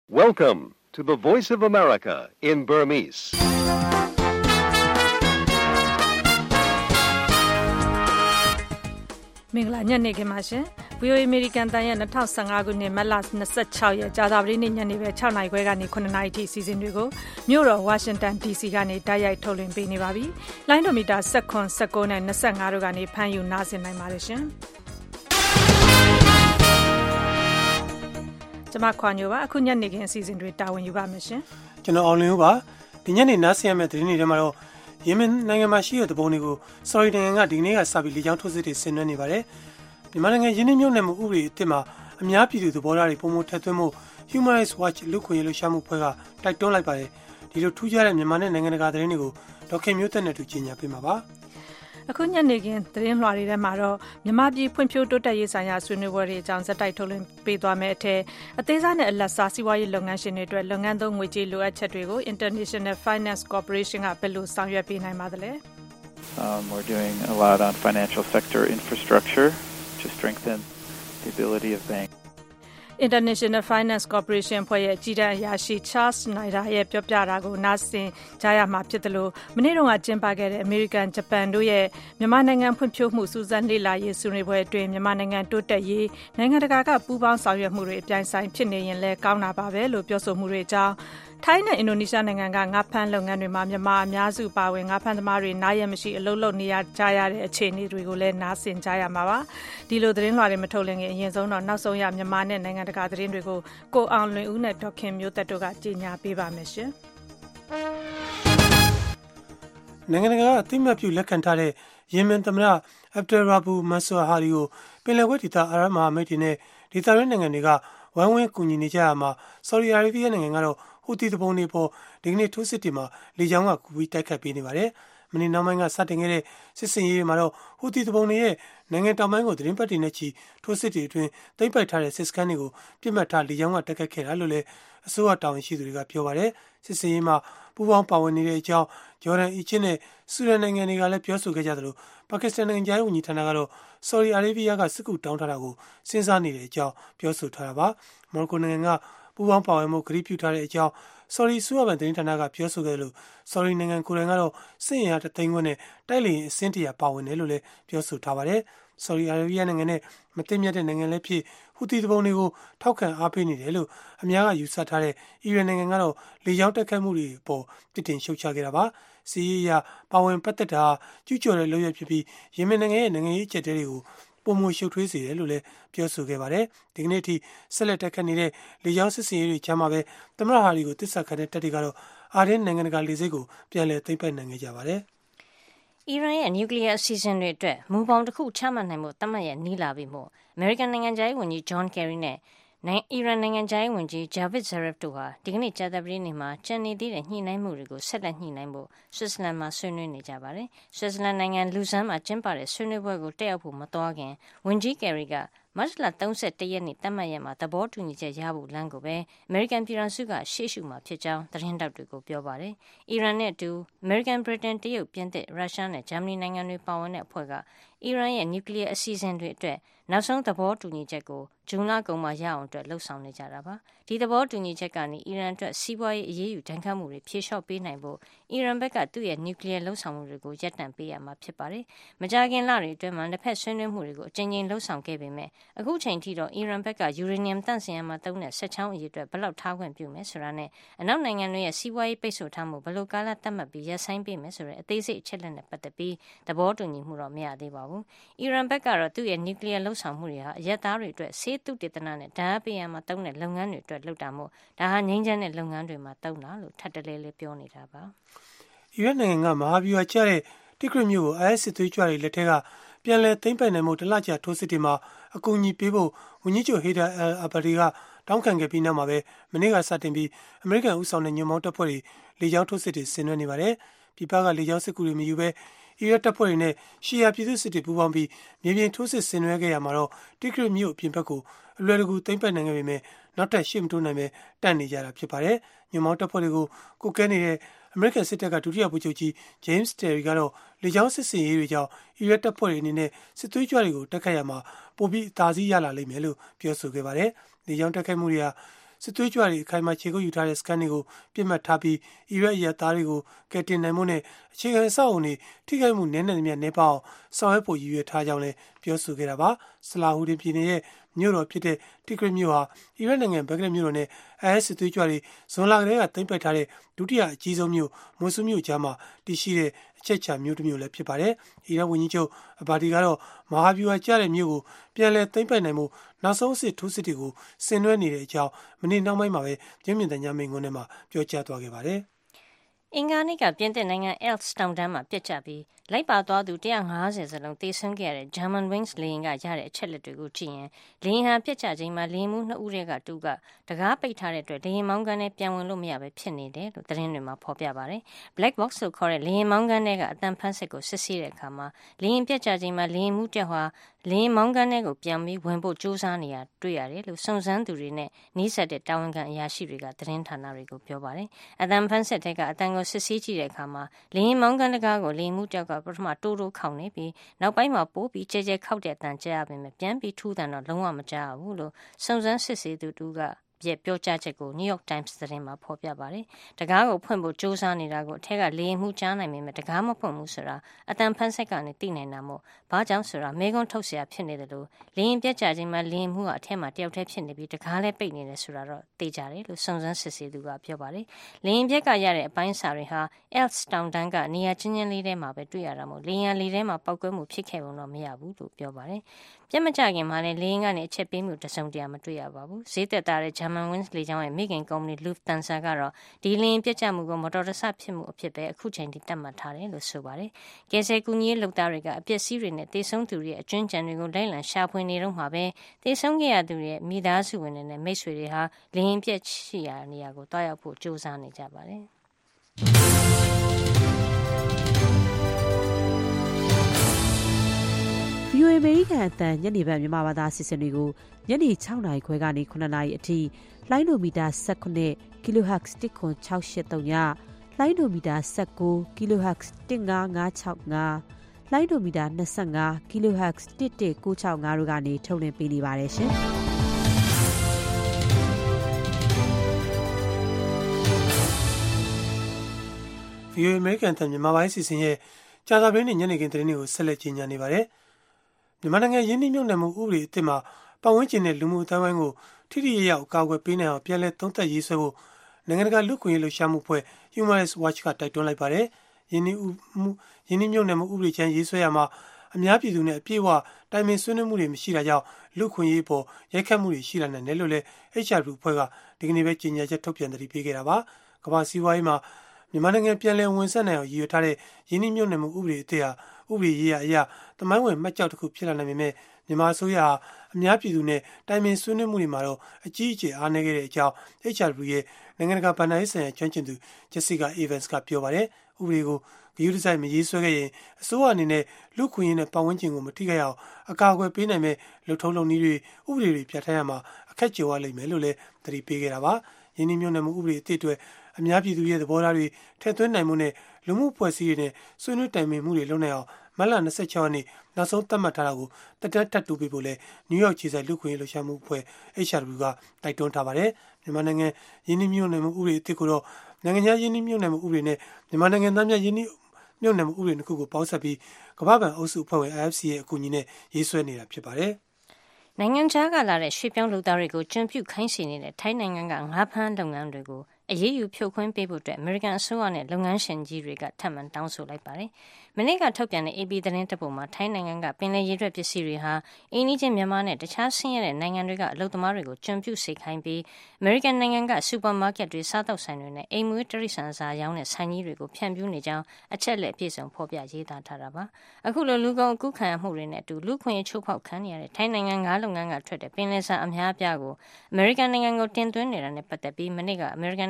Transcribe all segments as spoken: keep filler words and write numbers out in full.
Welcome to the Voice of America in Burmese. ။မင်္ဂလာညနေခင်းပါရှင်။ ဗီ အို အေ American တန်ရဲ့twenty fifteenခုနှစ်မတ်လtwenty-sixရက်ကြာသပတေးနေ့ညနေပဲsixနာရီခွဲကနေsevenနာရီထိစီစဉ်တွေကိုမြို့တော်ဝါရှင်တန် ဒီ စီ ကနေတိုက်ရိုက်ထုတ်လွှင့်ပေးနေပါပြီ။လိုင်းဒိုမီတာnineteen, nineteenနဲ့twenty-fiveတို့ကနေဖမ်းယူနားဆင်နိုင်ပါတယ်ရှင်။ကျွန်မခွာညိုပါအခုညနေခင်းအစီအစဉ်တွေတာဝန်ယူပါမယ်ရှင်။ကျွန်တော်အောင်လင်းဦးပါဒီညနေနားဆင်ရမယ့်သတင်းတွေထဲမှာတော့ယီမင်နိုင်ငံမှာရှိတဲ့တပုံတွေကိုဆော်ဒီနိုင်ငံကဒီနေ့ကစပြီးလေကြောင်းထိုးစစ်တွေဆင်နွှဲနေပါတယ်။မြန်မာနိုင်ငံရင်းနှီးမြှုပ်နှံမှုဥပဒေအသစ်မှာအများပြည်သူသဘောထားတွေပုံမထက်သွင်းမှု Human Rights Watch လူ့ခွင့်ရေးလှုပ်ရှားမှုဖွဲ့ကတိုက်တွန်းလိုက်ပါတယ်။ဒီလိုထူးခြားတဲ့မြန်မာနဲ့နိုင်ငံတကာသတင်းတွေကိုဒေါက်ခင်မျိုးသက်နဲ့တူကြီးညာပေးမှာပါ။အခုညနေခင်းသတင်းလွှာတွေထဲမှာတော့မြန်မာပြည်ဖွံ့ဖြိုးတိုးတက်ရေးဆိုင်ရာဆွေးနွေးပွဲတွေအကြောင်းဇက်တိုက်ထုတ်လွှင့်ပေးသွားမယ်အထက်အသေးစားနဲ့အလတ်စားစီးပွားရေးလုပ်ငန်းရှင်တွေအတွက်လုပ်ငန်းသုံးငွေကြေးလိုအပ်ချက်တွေကို International Finance Corporation ကဘယ်လိုဆောင်ရွက်ပေးနိုင်ပါသလဲ Um, we're doing a lot on financial sector infrastructure to strengthen the ability of banks. International Finance Corporation ဖွဲ့ရဲ့အကြီးတန်းအရာရှိ Charles Snyder ရဲ့ပြောပြတာကိုနားဆင်ကြရမှာဖြစ်တယ်လို့မနေ့တုန်းကကျင်းပခဲ့တဲ့ American Japan တို့ရဲ့မြန်မာနိုင်ငံဖွံ့ဖြိုးမှုစူးစမ်းလေ့လာရေးဆွေးနွေးပွဲအတွင်းမြန်မာနိုင်ငံတိုးတက်ရေးနိုင်ငံတကာကပူးပေါင်းဆောင်ရွက်မှုတွေအပြိုင်ဆိုင်ဖြစ်နေရင်လည်းကောင်းတာပါပဲလို့ပြောဆိုမှုတွေအကြောင်းထိုင်းနဲ့အင်ဒိုနီးရှားနိုင်ငံကငါးဖမ်းလုပ်ငန်းတွေမှာမြန်မာအများစုပါဝင်ငါးဖမ်းသမားတွေနားရမရှိအလုပ်လုပ်နေရကြရတဲ့အခြေအနေတွေကိုလည်းနားဆင်ကြရမှာပါဒီလိုသတင်းလွှာတွေမထုတ်လင်းခင်အရင်ဆုံးတော့နောက်ဆုံးရမြန်မာနဲ့နိုင်ငံတကာသတင်းတွေကိုကိုအောင်လွင်ဦးနဲ့ဒေါက်ခင်မျိုးသက်တို့ကကြေညာပေးပါမယ်ရှင်နိုင်ငံတကာကအသိအမှတ်ပြုလက်ခံထားတဲ့ယီမင်သမ္မတအဗ်ဒယ်ရာဘူမန်ဆူဟာရီကိုပင်လယ်ကွေ့ဒေသအာရပ်မဟာမိတ်တွေနဲ့ဒေသရင်းနိုင်ငံတွေကဝိုင်းဝန်းကူညီနေကြရမှာဆော်ဒီအာရေဗီးယားနိုင်ငံကတော့ဟူသီတပုံတွေပေါ်ဒီကနေ့ထိုးစစ်တွေမှာလေကြောင်းကကူပြီးတိုက်ခတ်ပေးနေပါတယ်။မနေ့နောက်ပိုင်းကစတင်ခဲ့တဲ့စစ်စင်ရေးတွေမှာတော့ဟူသီတပုံတွေရဲ့နိုင်ငံတောင်ပိုင်းကိုသတင်းပတ်တွေနဲ့ချီထိုးစစ်တွေအတွင်းသိမ်းပိုက်ထားတဲ့စစ်စခန်းတွေကိုပြစ်မှတ်ထားလေကြောင်းကတိုက်ခတ်ခဲ့တာလို့လည်းအစိုးရတာဝန်ရှိသူတွေကပြောပါတယ်။စစ်စင်ရေးမှာပူးပေါင်းပါဝင်နေတဲ့အကြောင်းဂျော်ဒန်၊အီဂျစ်နဲ့ဆူဒန်နိုင်ငံတွေကလည်းပြောဆိုခဲ့ကြသလိုပါကစ္စတန်နိုင်ငံရဲ့ဝန်ကြီးဌာနကတော့ဆော်ဒီအာရေဗီးယားကစစ်ကူတောင်းထားတာကိုစဉ်းစားနေတဲ့အကြောင်းပြောဆိုထားတာပါ။မော်ရိုကိုနိုင်ငံကပူးပေါင်းပါဝင်မှုကတိပြုထားတဲ့အကြောင်းဆော်ဒီဆိုရဗန်သတင်းဌာနကပြောဆိုခဲ့လို့ဆော်ဒီနိုင်ငံကိုယ်တိုင်ကတော့စစ်ရင်အားတသိန်းခွန်းနဲ့တိုက်လေရင်အစင်းတရာပါဝင်တယ်လို့လည်းပြောဆိုထားပါတယ်။ဆော်ဒီအာရေဗီးယားနိုင်ငံနဲ့မသိမြတ်တဲ့နိုင်ငံလည်းဖြစ်ဟူသီတပုံတွေကိုထောက်ခံအားပေးနေတယ်လို့အများကယူဆထားတဲ့အီရန်နိုင်ငံကတော့လေကြောင်းတိုက်ခိုက်မှုတွေပေါ်ပြစ်တင်ရှုတ်ချခဲ့တာပါ။စီးရီးယားပါဝင်ပတ်သက်တာကျူးကျော်တဲ့လုပ်ရဖြစ်ပြီးယီမင်နိုင်ငံရဲ့နိုင်ငံရေးအကျပ်တဲတွေကိုပုံမှုရှုပ်ထွေးစေတယ်လို့လည်းပြောဆိုခဲ့ပါတယ်။ဒီကနေ့အထိဆက်လက်တက်ခတ်နေတဲ့လေကြောင်းစစ်စင်ရေးတွေချမှာပဲသမ္မတဟာရီကိုတစ္ဆာခံတဲ့တပ်တွေကတော့အာရင်းနိုင်ငံတကာလေဆိပ်ကိုပြန်လည်သိမ်းပိုက်နိုင်ခဲ့ကြပါတယ်။အီရန်ရဲ့နျူကလ িয়ার အစီအစဉ်တွေအတွက်မူပေါင်းတစ်ခုချမှတ်နိုင်မှုတတ်မှတ်ရနီးလာပြီမို့အမေရိကန်နိုင်ငံခြားရေးဝန်ကြီးဂျွန်ကယ်ရီနဲ့အီရန်နိုင်ငံခြားရေးဝန်ကြီးဂျာဗစ်ဇာရက်ဖ်တို့ဟာဒီကနေ့ကြာသပတေးနေ့မှာကျန်နေသေးတဲ့ညှိနှိုင်းမှုတွေကိုဆက်လက်ညှိနှိုင်းဖို့ဆွစ်ဇာလန်မှာဆွေးနွေးနေကြပါတယ်။ဆွစ်ဇာလန်နိုင်ငံလူဇမ်းမှာကျင်းပတဲ့ဆွေးနွေးပွဲကိုတက်ရောက်ဖို့မသွားခင်ဝန်ကြီးကယ်ရီကမတ်လthirty-oneရက်နေ့တတ်မှတ်ရက်မှာသဘောတူညီချက်ရဖို့လမ်းကိုပဲအမေရိကန်ပြည်ထောင်စုကရှေ့ရှုမှာဖြစ်ကြောင်းသတင်းတောက်တွေကိုပြောပါတယ်။အီရန်နဲ့အတူအမေရိကန်၊ဗြိတိန်၊တရုတ်၊ပြင်သစ်၊ရုရှားနဲ့ဂျာမနီနိုင်ငံတွေပါဝင်တဲ့အဖွဲ့ကအီရန်ရဲ့နျူကလ িয়ার အစီအစဉ်တွေအတွက်နောက်ဆုံးသဘောတူညီချက်ကိုဇွန်လကုန်မှာရအောင်အတွက်လှုံ့ဆော်နေကြတာပါ။ဒီသဘောတူညီချက်ကနေအီရန်အတွက်စီးပွားရေးအရေးယူဒဏ်ခတ်မှုတွေဖြေလျှော့ပေးနိုင်ဖို့အီရန်ဘက်ကသူ့ရဲ့နျူကလ িয়ার လှုံ့ဆော်မှုတွေကိုရပ်တန့်ပေးရမှာဖြစ်ပါတယ်။မကြာခင်လတွေအတွင်းမှာတစ်ဖက်ဆွေးနွေးမှုတွေကိုအကြိမ်ကြိမ်လှုံ့ဆော်ခဲ့ပေမဲ့အခုချိန်ထိတော့အီရန်ဘက်ကယူရေနီယမ်တန့်စင်ရမှာသုံးတဲ့ဆက်ချောင်းအရေးအတွက်ဘယ်လောက်ထားခွင့်ပြုမယ်ဆိုတာနဲ့အနောက်နိုင်ငံတွေရဲ့စီးပွားရေးပိတ်ဆို့ထားမှုဘယ်လိုကာလသတ်မှတ်ပြီးရပ်ဆိုင်းပေးမယ်ဆိုတဲ့အသေးစိတ်အချက်လက်နဲ့ပတ်သက်ပြီးသဘောတူညီမှုတော့မရသေးပါဘူး။အီရန်ဘက်ကတော့သူ့ရဲ့နျူကလ িয়ার လှုံ့ဆော်မှုတွေဟာအရက်သားတွေအတွက်ဆေးသုတေသနနဲ့ဓာတ်ပေးရမှာသုံးတဲ့လုပ်ငန်းတွေအတွက်လုပ်တာမို့ဒါဟာငြိမ်းချမ်းတဲ့လုပ်ငန်းတွေမှာသုံးတာလို့ထပ်တလဲလဲပြောနေတာပါ။အီရန်နိုင်ငံကမဟာဗျူဟာကျတဲ့တိဂရစ်မြို့ကို အိုင်အက်စ် စစ်သွေးကြွတွေလက်ထက်ကပြန်လည်သိမ်းပိုက်နိုင်မှုတလကြာထိုးစစ်တွေမှာအကူအညီပေးဖို့ဝန်ကြီးချုပ်ဟေဒါအယ်အာဘာဒီကတောင်းခံခဲ့ပြီးနောက်မှာပဲမနေ့ကစတင်ပြီးအမေရိကန်ဦးဆောင်တဲ့ညွန့်ပေါင်းတပ်ဖွဲ့တွေလေကြောင်းထိုးစစ်တွေဆင်နွှဲနေပါတယ်။ပြည်ပကလေကြောင်းစစ်ကူတွေမယူဘဲအီရတ်တပ်ဖွဲ့တွေနဲ့ရှီယာပြည်သူစစ်တွေပူးပေါင်းပြီးမြေပြင်ထိုးစစ်ဆင်နွှဲခဲ့ရမှာတော့တိဂရစ်မြို့အပြင်ဘက်ကိုအလွယ်တကူသိမ်းပိုက်နိုင်ခဲ့ပေမဲ့နောက်ထပ်ရှေ့မတိုးနိုင်ပဲတန့်နေကြတာဖြစ်ပါတယ်။ညွန့်ပေါင်းတပ်ဖွဲ့တွေကိုကိုကဲနေတဲ့အမေရိကန်စစ်တပ်ကဒုတိယဗိုလ်ချုပ်ကြီး James Terry ကတော့လေကြောင်းစစ်စင်ရေးတွေကြောင့်အီရတ်တပ်ဖွဲ့တွေအနေနဲ့စစ်သွေးကြွတွေကိုတိုက်ခိုက်ရမှာပိုပြီးအသာစီးရလာလိမ့်မယ်လို့ပြောဆိုခဲ့ပါတယ်။လေကြောင်းတိုက်ခိုက်မှုတွေဟာစစ်သွေးကြွတွေအခိုင်အမာခြေကုပ်ယူထားတဲ့စကန်တွေကိုပြစ်မှတ်ထားပြီးအီရတ်ရဲသားတွေကိုကယ်တင်နိုင်မှုနဲ့အခြေခံအဆောက်အုံတွေထိခိုက်မှုနည်းနည်းများနေပါအောင်ဆောင်ရွက်ဖို့ရည်ရွယ်ထားကြောင်းလည်းပြောဆိုခဲ့တာပါဆလာဟူဒင်ပြည်နယ်ရဲ့မြို့တော်ဖြစ်တဲ့တိဂရစ်မြို့ဟာအီရတ်နိုင်ငံဘဂ္ဂဒက်မြို့တော်နဲ့အိုင်အက်စ်စစ်သွေးကြွတွေဇွန်လကတည်းကသိမ်းပိုက်ထားတဲ့ဒုတိယအကြီးဆုံးမြို့မိုဆူမြို့ကြားမှာတည်ရှိတဲ့အချက်ချာမြို့တစ်မြို့လည်းဖြစ်ပါတယ်။အီရတ်ဝန်ကြီးချုပ်အဘာဒီကတော့မဟာဗျူဟာကျတဲ့မြို့ကိုပြန်လည်သိမ်းပိုက်နိုင်မှုနောက်ဆုံးအဆင့်ထိုးစစ်တွေကိုဆင်နွှဲနေတဲ့အကြောင်းမနေ့နောက်ပိုင်းမှာပဲကျင်းပတဲ့ညမိန့်ခွန်းထဲမှာပြောကြားသွားခဲ့ပါတယ်။အင်္ဂါနေ့ကပြင်သစ်နိုင်ငံ Alps တောင်တန်းမှာပြစ်ကျပြီးလိုက်ပါသွားသူone hundred fiftyစလုံးသေဆုံးခဲ့ရတဲ့ German Wings လေယာဉ်ကရတဲ့အချက်လက်တွေကိုကြည့်ရင်လေယာဉ်ဟာပြစ်ကျချိန်မှာလေယာဉ်မှူးနှစ်ဦးတည်းကတူကတကားပိတ်ထားတဲ့အတွက်လေယာဉ်မောင်းကန်းနဲ့ပြန်ဝင်လို့မရပဲဖြစ်နေတယ်လို့သတင်းတွေမှာဖော်ပြပါတယ်။ Black Box လို့ခေါ်တဲ့လေယာဉ်မောင်းကန်းတွေကအတန်ဖန်စစ်ကိုစစ်ဆေးတဲ့အခါမှာလေယာဉ်ပြစ်ကျချိန်မှာလေယာဉ်မှူးတက်ဟာလေယာဉ်မောင်းကန်းတွေကိုပြန်ပြီးဝင်ဖို့ကြိုးစားနေရတွေ့ရတယ်လို့စုံစမ်းသူတွေနဲ့နှီးစပ်တဲ့တာဝန်ခံအရာရှိတွေကသတင်းဌာနတွေကိုပြောပါတယ်။အတန်ဖန်စစ်တဲ့ကအတန်ကိုစစ်ဆေးကြည့်တဲ့အခါမှာလေယာဉ်မောင်းကန်းတကားကိုလေယာဉ်မှူးတယောက်ကပထမတိုးတိုးခေါက်နေပြီးနောက်ပိုင်းမှာပိုးပြီးကြဲကြဲခောက်တဲ့အတန်ကြားရပေမဲ့ပြန်ပြီးထူးတယ်တော့လုံးဝမကြားဘူးလို့စုံစမ်းစစ်ဆေးသူတူကရဲ့ပြောကြားချက်ကို New York Times သတင်းမှာဖော်ပြပါတယ်။တကားကိုဖွင့်ဖို့ကြိုးစားနေတာကိုအထက်ကလေရင်မှုကြားနိုင်ပေမဲ့တကားမဖွင့်ဘူးဆိုတာအတန်ဖန်ဆက်ကနေသိနိုင်တာမို့ဘာကြောင့်ဆိုတာမေးခွန်းထုတ်เสียဖြစ်နေတယ်လို့လေရင်ပြက်ကြခြင်းမှာလေရင်မှုကအထက်မှာတယောက်တည်းဖြစ်နေပြီးတကားလည်းပိတ်နေတယ်ဆိုတာတော့သိကြတယ်လို့စုံစမ်းစစ်ဆေးသူကပြောပါတယ်။လေရင်ပြက်ကရတဲ့အပိုင်းစာတွေဟာ Alps တောင်တန်းကနေရာချင်းချင်းလေးထဲမှာပဲတွေ့ရတာမို့လေရင်လေးထဲမှာပောက်ကွဲမှုဖြစ်ခဲ့ပုံတော့မရဘူးလို့ပြောပါတယ်။ပြက်မကြခင်မှာလည်းလေရင်ကနေအချက်ပေးမှုတစုံတရာမတွေ့ရပါဘူး။ဈေးသက်သာတဲ့ German Wings လေကြောင်းရဲ့မိခင်ကုမ္ပဏီ Lufthansa ကတော့ဒီလေရင်ပြက်ကျမှုကိုမော်တော်တဆဖြစ်မှုအဖြစ်ပဲအခုချိန်ထိတတ်မှတ်ထားတယ်လို့ဆိုပါတယ်။ကယ်ဆယ်ကူညီရေးလုပ်သားတွေကအပျက်စီးတွေနဲ့တေဆုံးသူတွေရဲ့အကျွမ်းကျန်တွေကိုလိုက်လံရှာဖွေနေတော့မှာပဲတေဆုံးခဲ့ရသူတွေရဲ့မိသားစုဝင်တွေနဲ့မိတ်ဆွေတွေဟာလေရင်ပြက်ရှိရာနေရာကိုတွားရောက်ဖို့ကြိုးစားနေကြပါတယ်။ဗီအိုအေ အမေရိကန်အသံညနေပိုင်းမြန်မာဘာသာအစီအစဉ်တွေကိုညနေ၆နာရီခွဲကနေ၇နာရီအထိလိုင်းဒိုမီတာ၁၉ kilohertz တစ်ခွန်၆၈၃ညလိုင်းဒိုမီတာ၁၉ kilohertz တစ်၅၅၆၅လိုင်းဒိုမီတာ၂၅ kilohertz တစ်၁၉၆၅တို့ကနေထုတ်လွှင့်ပေးနေပါတယ်ရှင်။ဗီအိုအေ အမေရိကန်အသံမြန်မာပိုင်းအစီအစဉ်ရဲ့ကြာသပတေးနေ့ညနေခင်းသတင်းတွေကိုဆက်လက်ကြီးညာနေပါတယ်။မြန်မာနိုင်ငံရင်းနှီးမြှုပ်နှံမှုဥပဒေအသစ်မှာပတ်ဝန်းကျင်နဲ့လူမှုအတိုင်းအဝိုင်းကိုထိထိရောက်ရောက်အကာအကွယ်ပေးနိုင်အောင်ပြန်လည်သုံးသပ်ရေးဆွဲဖို့နိုင်ငံတကာလူ့အခွင့်အရေးလှုပ်ရှားမှုအဖွဲ့ Human Rights Watch ကတိုက်တွန်းလိုက်ပါတယ်။ရင်းနှီးမှုရင်းနှီးမြှုပ်နှံမှုဥပဒေချမ်းရေးဆွဲရမှာအများပြည်သူနဲ့အပြည့်အဝတိုင်ပင်ဆွေးနွေးမှုတွေမရှိတာကြောင့်လူ့အခွင့်အရေးပေါ်ရိုက်ခတ်မှုတွေရှိလာနိုင်တယ်လို့လည်း H R W အဖွဲ့ကဒီကနေ့ပဲကြေညာချက်ထုတ်ပြန်သတိပေးခဲ့တာပါ။ကမ္ဘာစီးပွားရေးမှာမြန်မာနိုင်ငံပြန်လည်ဝင်ဆက်နိုင်အောင်ရည်ရွယ်ထားတဲ့ရင်းနှီးမြှုပ်နှံမှုဥပဒေအသစ်ဟာဥပဒေရေးရာအရာတမိုင်းဝင်မှတ်ကြောက်တစ်ခုဖြစ်လာနိုင်ပေမဲ့မြန်မာအစိုးရဟာအများပြည်သူနဲ့တိုင်ပင်ဆွေးနွေးမှုတွေမှာတော့အကြီးအကျယ်အားနည်းခဲ့တဲ့အကြောင်း H R W ရဲ့နိုင်ငံတကာဗဏ္ဍာရေးဆိုင်ရာကျွမ်းကျင်သူ Jessica Evans ကပြောပါတယ်။ဥပဒေကိုဂရုတစိုက်မရေးဆွဲခဲ့ရင်အစိုးရအနေနဲ့လူ့ခွင့်ရေးနဲ့ပတ်ဝန်းကျင်ကိုမထိခိုက်အောင်အကာအကွယ်ပေးနိုင်မဲ့လှုပ်ထုံးလုပ်နည်းတွေဥပဒေတွေပြဋ္ဌာန်းရမှာအခက်ကြုံရလိမ့်မယ်လို့လည်းသတိပေးခဲ့တာပါ။ရင်းနှီးမြှုပ်နှံမှုဥပဒေအသစ်တွေအများပြည်သူရဲ့သဘောထားတွေထည့်သွင်းနိုင်မှုနဲ့လူမှုဖွဲ့စည်းရေးနဲ့ဆွေးနွေးတိုင်ပင်မှုတွေလုပ်နိုင်အောင်မတ်လ၂၆ရက်နေ့နောက်ဆုံးသတ်မှတ်ထားတာကိုတက်တက်ထပ်တူပေးဖို့လဲနယူးယောက်ခြေဆိုင်လူ့ခွင့်ရေးလှုပ်ရှားမှုအဖွဲ့ H R W ကတိုက်တွန်းထားပါတယ်မြန်မာနိုင်ငံရင်းနှီးမြှုပ်နှံမှုဥပဒေအသစ်ကိုတော့နိုင်ငံခြားရင်းနှီးမြှုပ်နှံမှုဥပဒေနဲ့မြန်မာနိုင်ငံသားများရင်းနှီးမြှုပ်နှံမှုဥပဒေတစ်ခုကိုပေါင်းစပ်ပြီးကမ္ဘာ့ဘဏ်အုပ်စုအဖွဲ့ဝင် I F C ရဲ့အကူအညီနဲ့ရေးဆွဲနေတာဖြစ်ပါတယ်နိုင်ငံခြားကလာတဲ့ရွှေ့ပြောင်းလုပ်သားတွေကိုကျွံပြုခိုင်းစေနေတဲ့ထိုင်းနိုင်ငံကငါးဖမ်းလုပ်ငန်းတွေကိုအရေးယူဖြုတ်ခွင့်ပေးဖို့အတွက်အမေရိကန်အစိုးရနဲ့လုပ်ငန်းရှင်ကြီးတွေကထပ်မံတောင်းဆိုလိုက်ပါတယ်။မနေ့ကထုတ်ပြန်တဲ့ A P သတင်းတစ်ပုဒ်မှာထိုင်းနိုင်ငံကပင်လယ်ရေထွက်ပစ္စည်းတွေဟာအင်းကြီးချင်းမြန်မာနဲ့တခြားဆင်းရဲတဲ့နိုင်ငံတွေကအလုပ်သမားတွေကိုကျွံပြုစေခိုင်းပြီးအမေရိကန်နိုင်ငံကစူပါမားကတ်တွေစားတောက်ဆိုင်တွေနဲ့အိမ်မွေးတိရစ္ဆာန်စားရောင်းတဲ့ဆိုင်ကြီးတွေကိုဖြန့်ဖြူးနေကြောင်းအချက်လက်အပြည့်စုံဖော်ပြရေးသားထားတာပါ။အခုလိုလူကုန်အကူခံရမှုတွေနဲ့အတူလူခွင့်ရေးချိုးဖောက်ခံနေရတဲ့ထိုင်းနိုင်ငံငါးလုပ်ငန်းကထွက်တဲ့ပင်လယ်စာအများအပြားကိုအမေရိကန်နိုင်ငံကိုတင်သွင်းနေတာနဲ့ပတ်သက်ပြီးမနေ့ကအမေရိကန်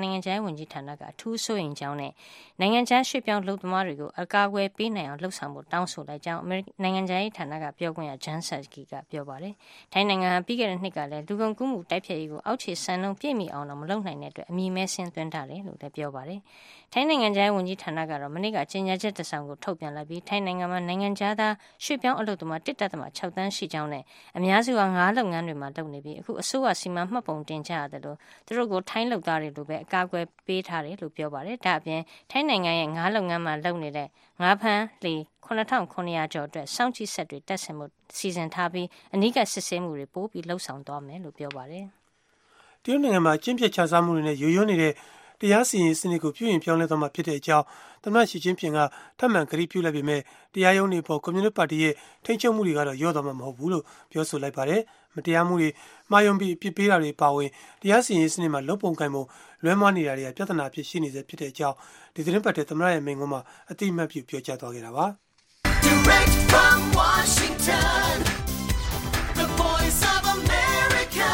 နိုင်ငံခြားရေးဝန်ကြီးဌာနကအထူးစိုးရိမ်ကြောင်းနဲ့နိုင်ငံခြားရွှေ့ပြောင်းလုပ်သမားတွေကိုအကာအကွယ်ပေးနိုင်အောင်လှုပ်ဆောင်ဖို့တောင်းဆိုလိုက်ကြောင်းအမေရိကန်နိုင်ငံခြားရေးဌာနကပြောခွင့်ရ Jen Psaki ကပြောပါတယ်။ထိုင်းနိုင်ငံဟာပြီးခဲ့တဲ့နှစ်ကလည်းလူကုန်ကူးမှုတိုက်ဖျက်ရေးကိုအောက်ခြေစံနှုန်းပြည့်မီအောင်တော့မလုပ်နိုင်တဲ့အတွက်အမည်မဲဆင်းသွင်းထားတယ်လို့လည်းပြောပါတယ်။ထိုင်းနိုင်ငံခြားရေးဝန်ကြီးဌာနကတော့မနေ့ကကြေညာချက်တစ်စောင်ကိုထုတ်ပြန်လိုက်ပြီးထိုင်းနိုင်ငံမှာနိုင်ငံခြားသားရွှေ့ပြောင်းအလုပ်သမား တစ်ဒသမခြောက်သန်းရှိကြောင်းနဲ့အများစုကငါးလုပ်ငန်းတွေမှာလုပ်နေပြီးအခုအစိုးရစီမံမှတ်ပုံတင်ကြရတယ်လို့သူတို့ကိုထိုင်းလုပ်သားတွေလိုပဲအကာအကွယ်ပေးထားတယ်လို့ပြောပါတယ်။ဒါအပြင်ထိုင်းနိုင်ငံရဲ့ငါးလုပ်ငန်းမှာလုပ်နေတဲ့ငါးဖမ်းလှေခုနှစ်ထောင်ခုနှစ်ရာကျော်အတွက်စောင့်ကြည့်ဆက်တွေတက်ဆင်မှုစီစဉ်ထားပြီးအနီးကပ်စစ်ဆေးမှုတွေပို့ပြီးလှုပ်ဆောင်သွားမယ်လို့ပြောပါတယ်။တရုတ်နိုင်ငံမှာကျင့်ပြတ်ခြစားမှုတွေနဲ့ရိုးရိုးနေတဲ့တရားစီရင်စနစ်ကိုပြုရင်ပြောင်းလဲသွားမှာဖြစ်တဲ့အကြောင်းသမ္မတရှီကျင်းဖျင်ကထပ်မံကတိပြုလိုက်ပေမဲ့တရားရုံးတွေပေါ်ကွန်မြူနစ်ပါတီရဲ့ထိန်းချုပ်မှုတွေကတော့ရော့သွားမှာမဟုတ်ဘူးလို့ပြောဆိုလိုက်ပါတယ်။မတရားမှုတွေမှားယွင်းပြီးအပြစ်ပေးတာတွေပါဝင်တရားစီရင်စနစ်မှာလုံပုံကင်မှုလွဲမှားနေတာတွေကပြဿနာဖြစ်ရှိနေစေဖြစ်တဲ့အကြောင်းဒီသတင်းပတ်တဲ့သမ္မတရဲ့မိန့်ခွန်းမှာအတိအမှတ်ပြုပြောကြားသွားခဲ့တာပါ။ Direct from Washington, the voice of America,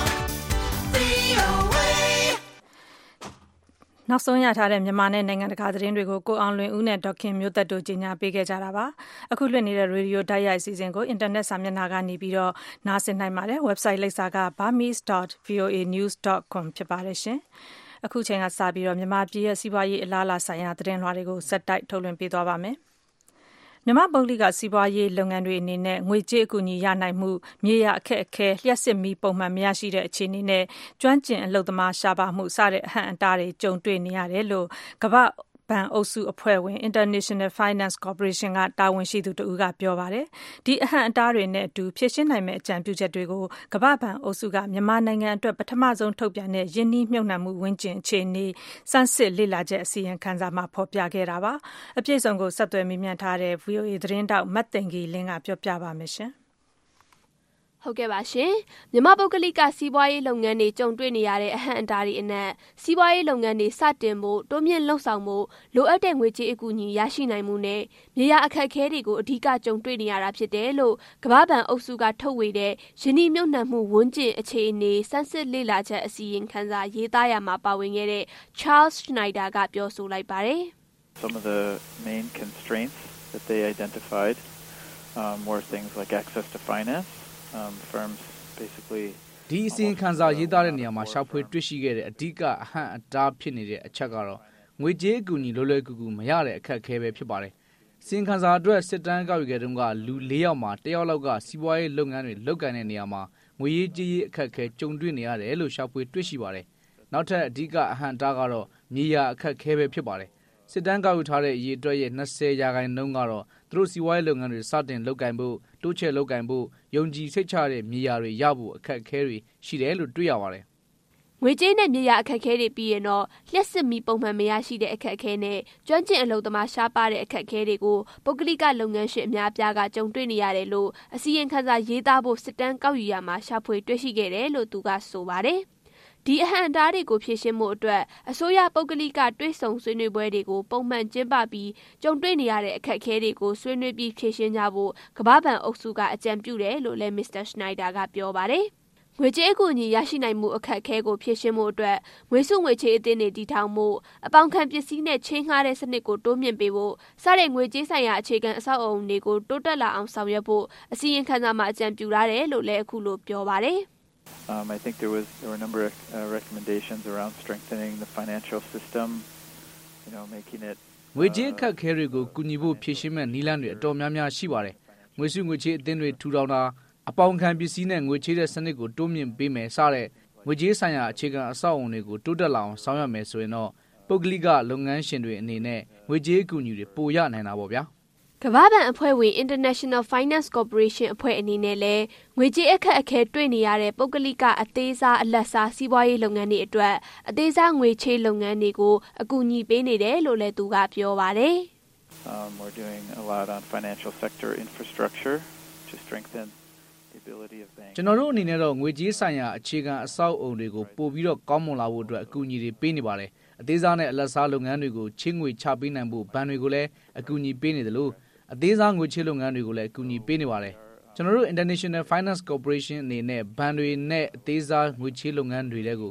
နောက်ဆုံးရထားတဲ့မြန်မာနဲ့နိုင်ငံတကာသတင်းတွေကိုကိုအောင်လွင်ဦးနဲ့ဒေါက်ခင်မျိုးသက်တို့ကြီးညာပေးခဲ့ကြတာပါအခုလွှင့်နေတဲ့ရေဒီယိုတိုက်ရိုက်အစီအစဉ်ကိုအင်တာနက်စာမျက်နှာကနေပြီးတော့နားဆင်နိုင်ပါတယ် website လိပ်စာက burmese dot voa news dot com ဖြစ်ပါတယ်ရှင်အခုချိန်ကစပြီးတော့မြန်မာပြည်ရဲ့စီးပွားရေးအလားအလာဆိုင်ရာသတင်းလွှာတွေကိုစက်တိုက်ထုတ်လွှင့်ပေးသွားပါမယ်မြန်မာပုဂ္ဂလိကစီးပွားရေးလုပ်ငန်းတွေအနေနဲ့ငွေကြေးအကူအညီရနိုင်မှုမြေယာအခက်အခဲလျှက်စစ်မီပုံမှန်မရရှိတဲ့အခြေအနေနဲ့ကျွမ်းကျင်အလုပ်သမားရှားပါမှုစတဲ့အဟန့်အတားတွေကြုံတွေ့နေရတယ်လို့ကမ္ဘာဘဏ်အုပ်စုအဖွဲ့ဝင် International Finance Corporation ကတာဝန်ရှိသူတဦးကပြောပါတယ်ဒီအဟန့်အတားတွေနဲ့အတူဖြည့်ရှင်းနိုင်မယ့်အကြံပြုချက်တွေကိုကမ္ဘာဘဏ်အုပ်စုကမြန်မာနိုင်ငံအတွက်ပထမဆုံးထုတ်ပြန်တဲ့ယင်းနှီးမြှုပ်နှံမှုဝန်းကျင်အခြေအနေစမ်းစစ်လေ့လာချက်အစီရင်ခံစာမှာဖော်ပြခဲ့တာပါအပြည့်စုံကိုဆက်သွယ်မိမြန်ထားတဲ့ ဗွီအိုအေ သတင်းတောက်မတ်သိန်ကြီးလင်းကပြောပြပါမယ်ရှင်ဟုတ်ကဲ့ပါရှင်မြန်မာပုဂ္ဂလိကစီးပွားရေးလုပ်ငန်းတွေကြုံတွေ့နေရတဲ့အဟန့်အတားတွေအနက်စီးပွားရေးလုပ်ငန်းတွေစတင်ဖို့တိုးမြင့်လှုပ်ဆောင်ဖို့လိုအပ်တဲ့ငွေကြေးအကူအညီရရှိနိုင်မှုနဲ့မြေယာအခက်အခဲတွေကိုအဓိကကြုံတွေ့နေရတာဖြစ်တယ်လို့ကမ္ဘာဘဏ်အုပ်စုကထုတ်ဝေတဲ့ယင်းနှိမ့်မြုပ်နှံမှုဝန်းကျင်အခြေအနေစမ်းစစ်လေ့လာချက်အစီရင်ခံစာရေးသားရမှာပါဝင်ခဲ့တဲ့ Charles Schneider ကပြောဆိုလိုက်ပါတယ် Some of the main constraints that they identified um, were things like access to finance Um, firms basically ဒီအစီရင်ခံစာရေးသားတဲ့နေရာမှာရှောက်ဖွေတွေ့ရှိခဲ့တဲ့အဓိကအဟန့်အတားဖြစ်နေတဲ့အချက်ကတော့ငွေကြေးအကူအညီလွယ်လွယ်ကူကူမရတဲ့အခက်အခဲပဲဖြစ်ပါတယ်။စီရင်ခံစာအတွက်စစ်တမ်းကောက်ယူခဲ့တုန်းကလူ၄ယောက်မှာတစ်ယောက်လောက်ကစီးပွားရေးလုပ်ငန်းတွေလုပ်ကိုင်တဲ့နေရာမှာငွေရေးကြေးရေးအခက်အခဲကြုံတွေ့နေရတယ်လို့ရှောက်ဖွေတွေ့ရှိပါတယ်။နောက်ထပ်အဓိကအဟန့်အတားကတော့မြေယာအခက်အခဲပဲဖြစ်ပါတယ်။စစ်တမ်းကောက်ယူထားတဲ့အရေးအတွက်ရဲ့၂၀ရာခိုင်နှုန်းကတော့သူတို့စီးပွားရေးလုပ်ငန်းတွေစတင်လုပ်ကိုင်ဖို့တိုးချဲ့လုပ်ကိုင်ဖို့ယုံကြည်စိတ်ချတဲ့မြေယာတွေရဖို့အခက်အခဲတွေရှိတယ်လို့တွေ့ရပါတယ်ငွေကြေးနဲ့မြေယာအခက်အခဲတွေပြီးရင်တော့လျှက်စစ်မီပုံမှန်မရရှိတဲ့အခက်အခဲနဲ့ကျွမ်းကျင်အလုပ်သမားရှားပါတဲ့အခက်အခဲတွေကိုပုဂ္ဂလိကလုပ်ငန်းရှင်အများအပြားကကြုံတွေ့နေရတယ်လို့အစီရင်ခံစာရေးသားဖို့စစ်တမ်းကောက်ယူရမှာရှာဖွေတွေ့ရှိခဲ့တယ်လို့သူကဆိုပါတယ်ဒီအဟန့်အတားတွေကိုဖြေရှင်းမှုအတွက်အစိုးရပုဂ္ဂလိကတွဲဆုံဆွေးနွေးပွဲတွေကိုပုံမှန်ကျင်းပပြီးကြုံတွေ့နေရတဲ့အခက်အခဲတွေကိုဆွေးနွေးပြီးဖြေရှင်းကြဖို့ကမ္ဘာဘဏ်အုပ်စုကအကြံပြုတယ်လို့လည်း Mister Schneider ကပြောပါတယ်။ငွေကြေးအကူအညီရရှိနိုင်မှုအခက်အခဲကိုဖြေရှင်းမှုအတွက်ငွေစုငွေချေးအသင်းတွေတည်ထောင်မှုအပေါင်ခံပစ္စည်းနဲ့ချင်းငှားတဲ့စနစ်ကိုတိုးမြင့်ပေးဖို့စတဲ့ငွေကြေးဆိုင်ရာအခြေခံအဆောက်အအုံတွေကိုတိုးတက်လာအောင်ဆောင်ရွက်ဖို့အစီရင်ခံစာမှာအကြံပြုထားတယ်လို့လည်းအခုလိုပြောပါတယ်။ Um, I think there was there were a number of uh, recommendations around strengthening the financial system, you know, making it ငွေကြေးအခက်အခဲတွေကိုကူညီဖို့ဖြည့်ရှင်းမဲ့နည်းလမ်းတွေအတော်များများရှိပါတယ်။ငွေစုငွေချေးအသင်းတွေထူထောင်တာအပေါင်ခံပစ္စည်းနဲ့ငွေချေးတဲ့စနစ်ကိုတိုးမြင့်ပေးမယ်စတဲ့ငွေကြေးဆိုင်ရာအခြေခံအဆောက်အအုံတွေကိုတိုးတက်လာအောင်ဆောင်ရွက်မယ်ဆိုရင်တော့ပုဂ္ဂလိကလုပ်ငန်းရှင်တွေအနေနဲ့ငွေကြေးအကူအညီတွေပိုရနိုင်တာပေါ့ဗျာ။ကမ္ဘာဘဏ်အဖွဲ့ဝင် International Finance Corporation အဖွဲ့အနေနဲ့လည်းငွေကြေးအခက်အခဲတွေ့နေရတဲ့ပုဂ္ဂလိကအသေးစားအလတ်စားစီးပွားရေးလုပ်ငန်းတွေအတွက်အသေးစားငွေချေးလုပ်ငန်းတွေကိုအကူအညီပေးနေတယ်လို့လည်းသူကပြောပါတယ်။ Um, we're doing a lot on financial sector infrastructure to strengthen the ability of banks. ကျွန်တော်တို့အနေနဲ့တော့ငွေကြေးဆိုင်ရာအခြေခံအဆောက်အအုံတွေကိုပို့ပြီးတော့ကောင်းမွန်လာဖို့အတွက်အကူအညီတွေပေးနေပါတယ်။အသေးစားနဲ့အလတ်စားလုပ်ငန်းတွေကိုချင်းငွေချပေးနိုင်ဖို့ဘဏ်တွေကိုလည်းအကူအညီပေးနေတယ်လို့အသေးစားငွေချေးလုပ်ငန်းတွေကိုလည်းအကူအညီပေးနေပါတယ်။ကျွန်တော်တို့ International Finance Corporation အနေနဲ့ဘဏ်တွေနဲ့အသေးစားငွေချေးလုပ်ငန်းတွေတွေကိုင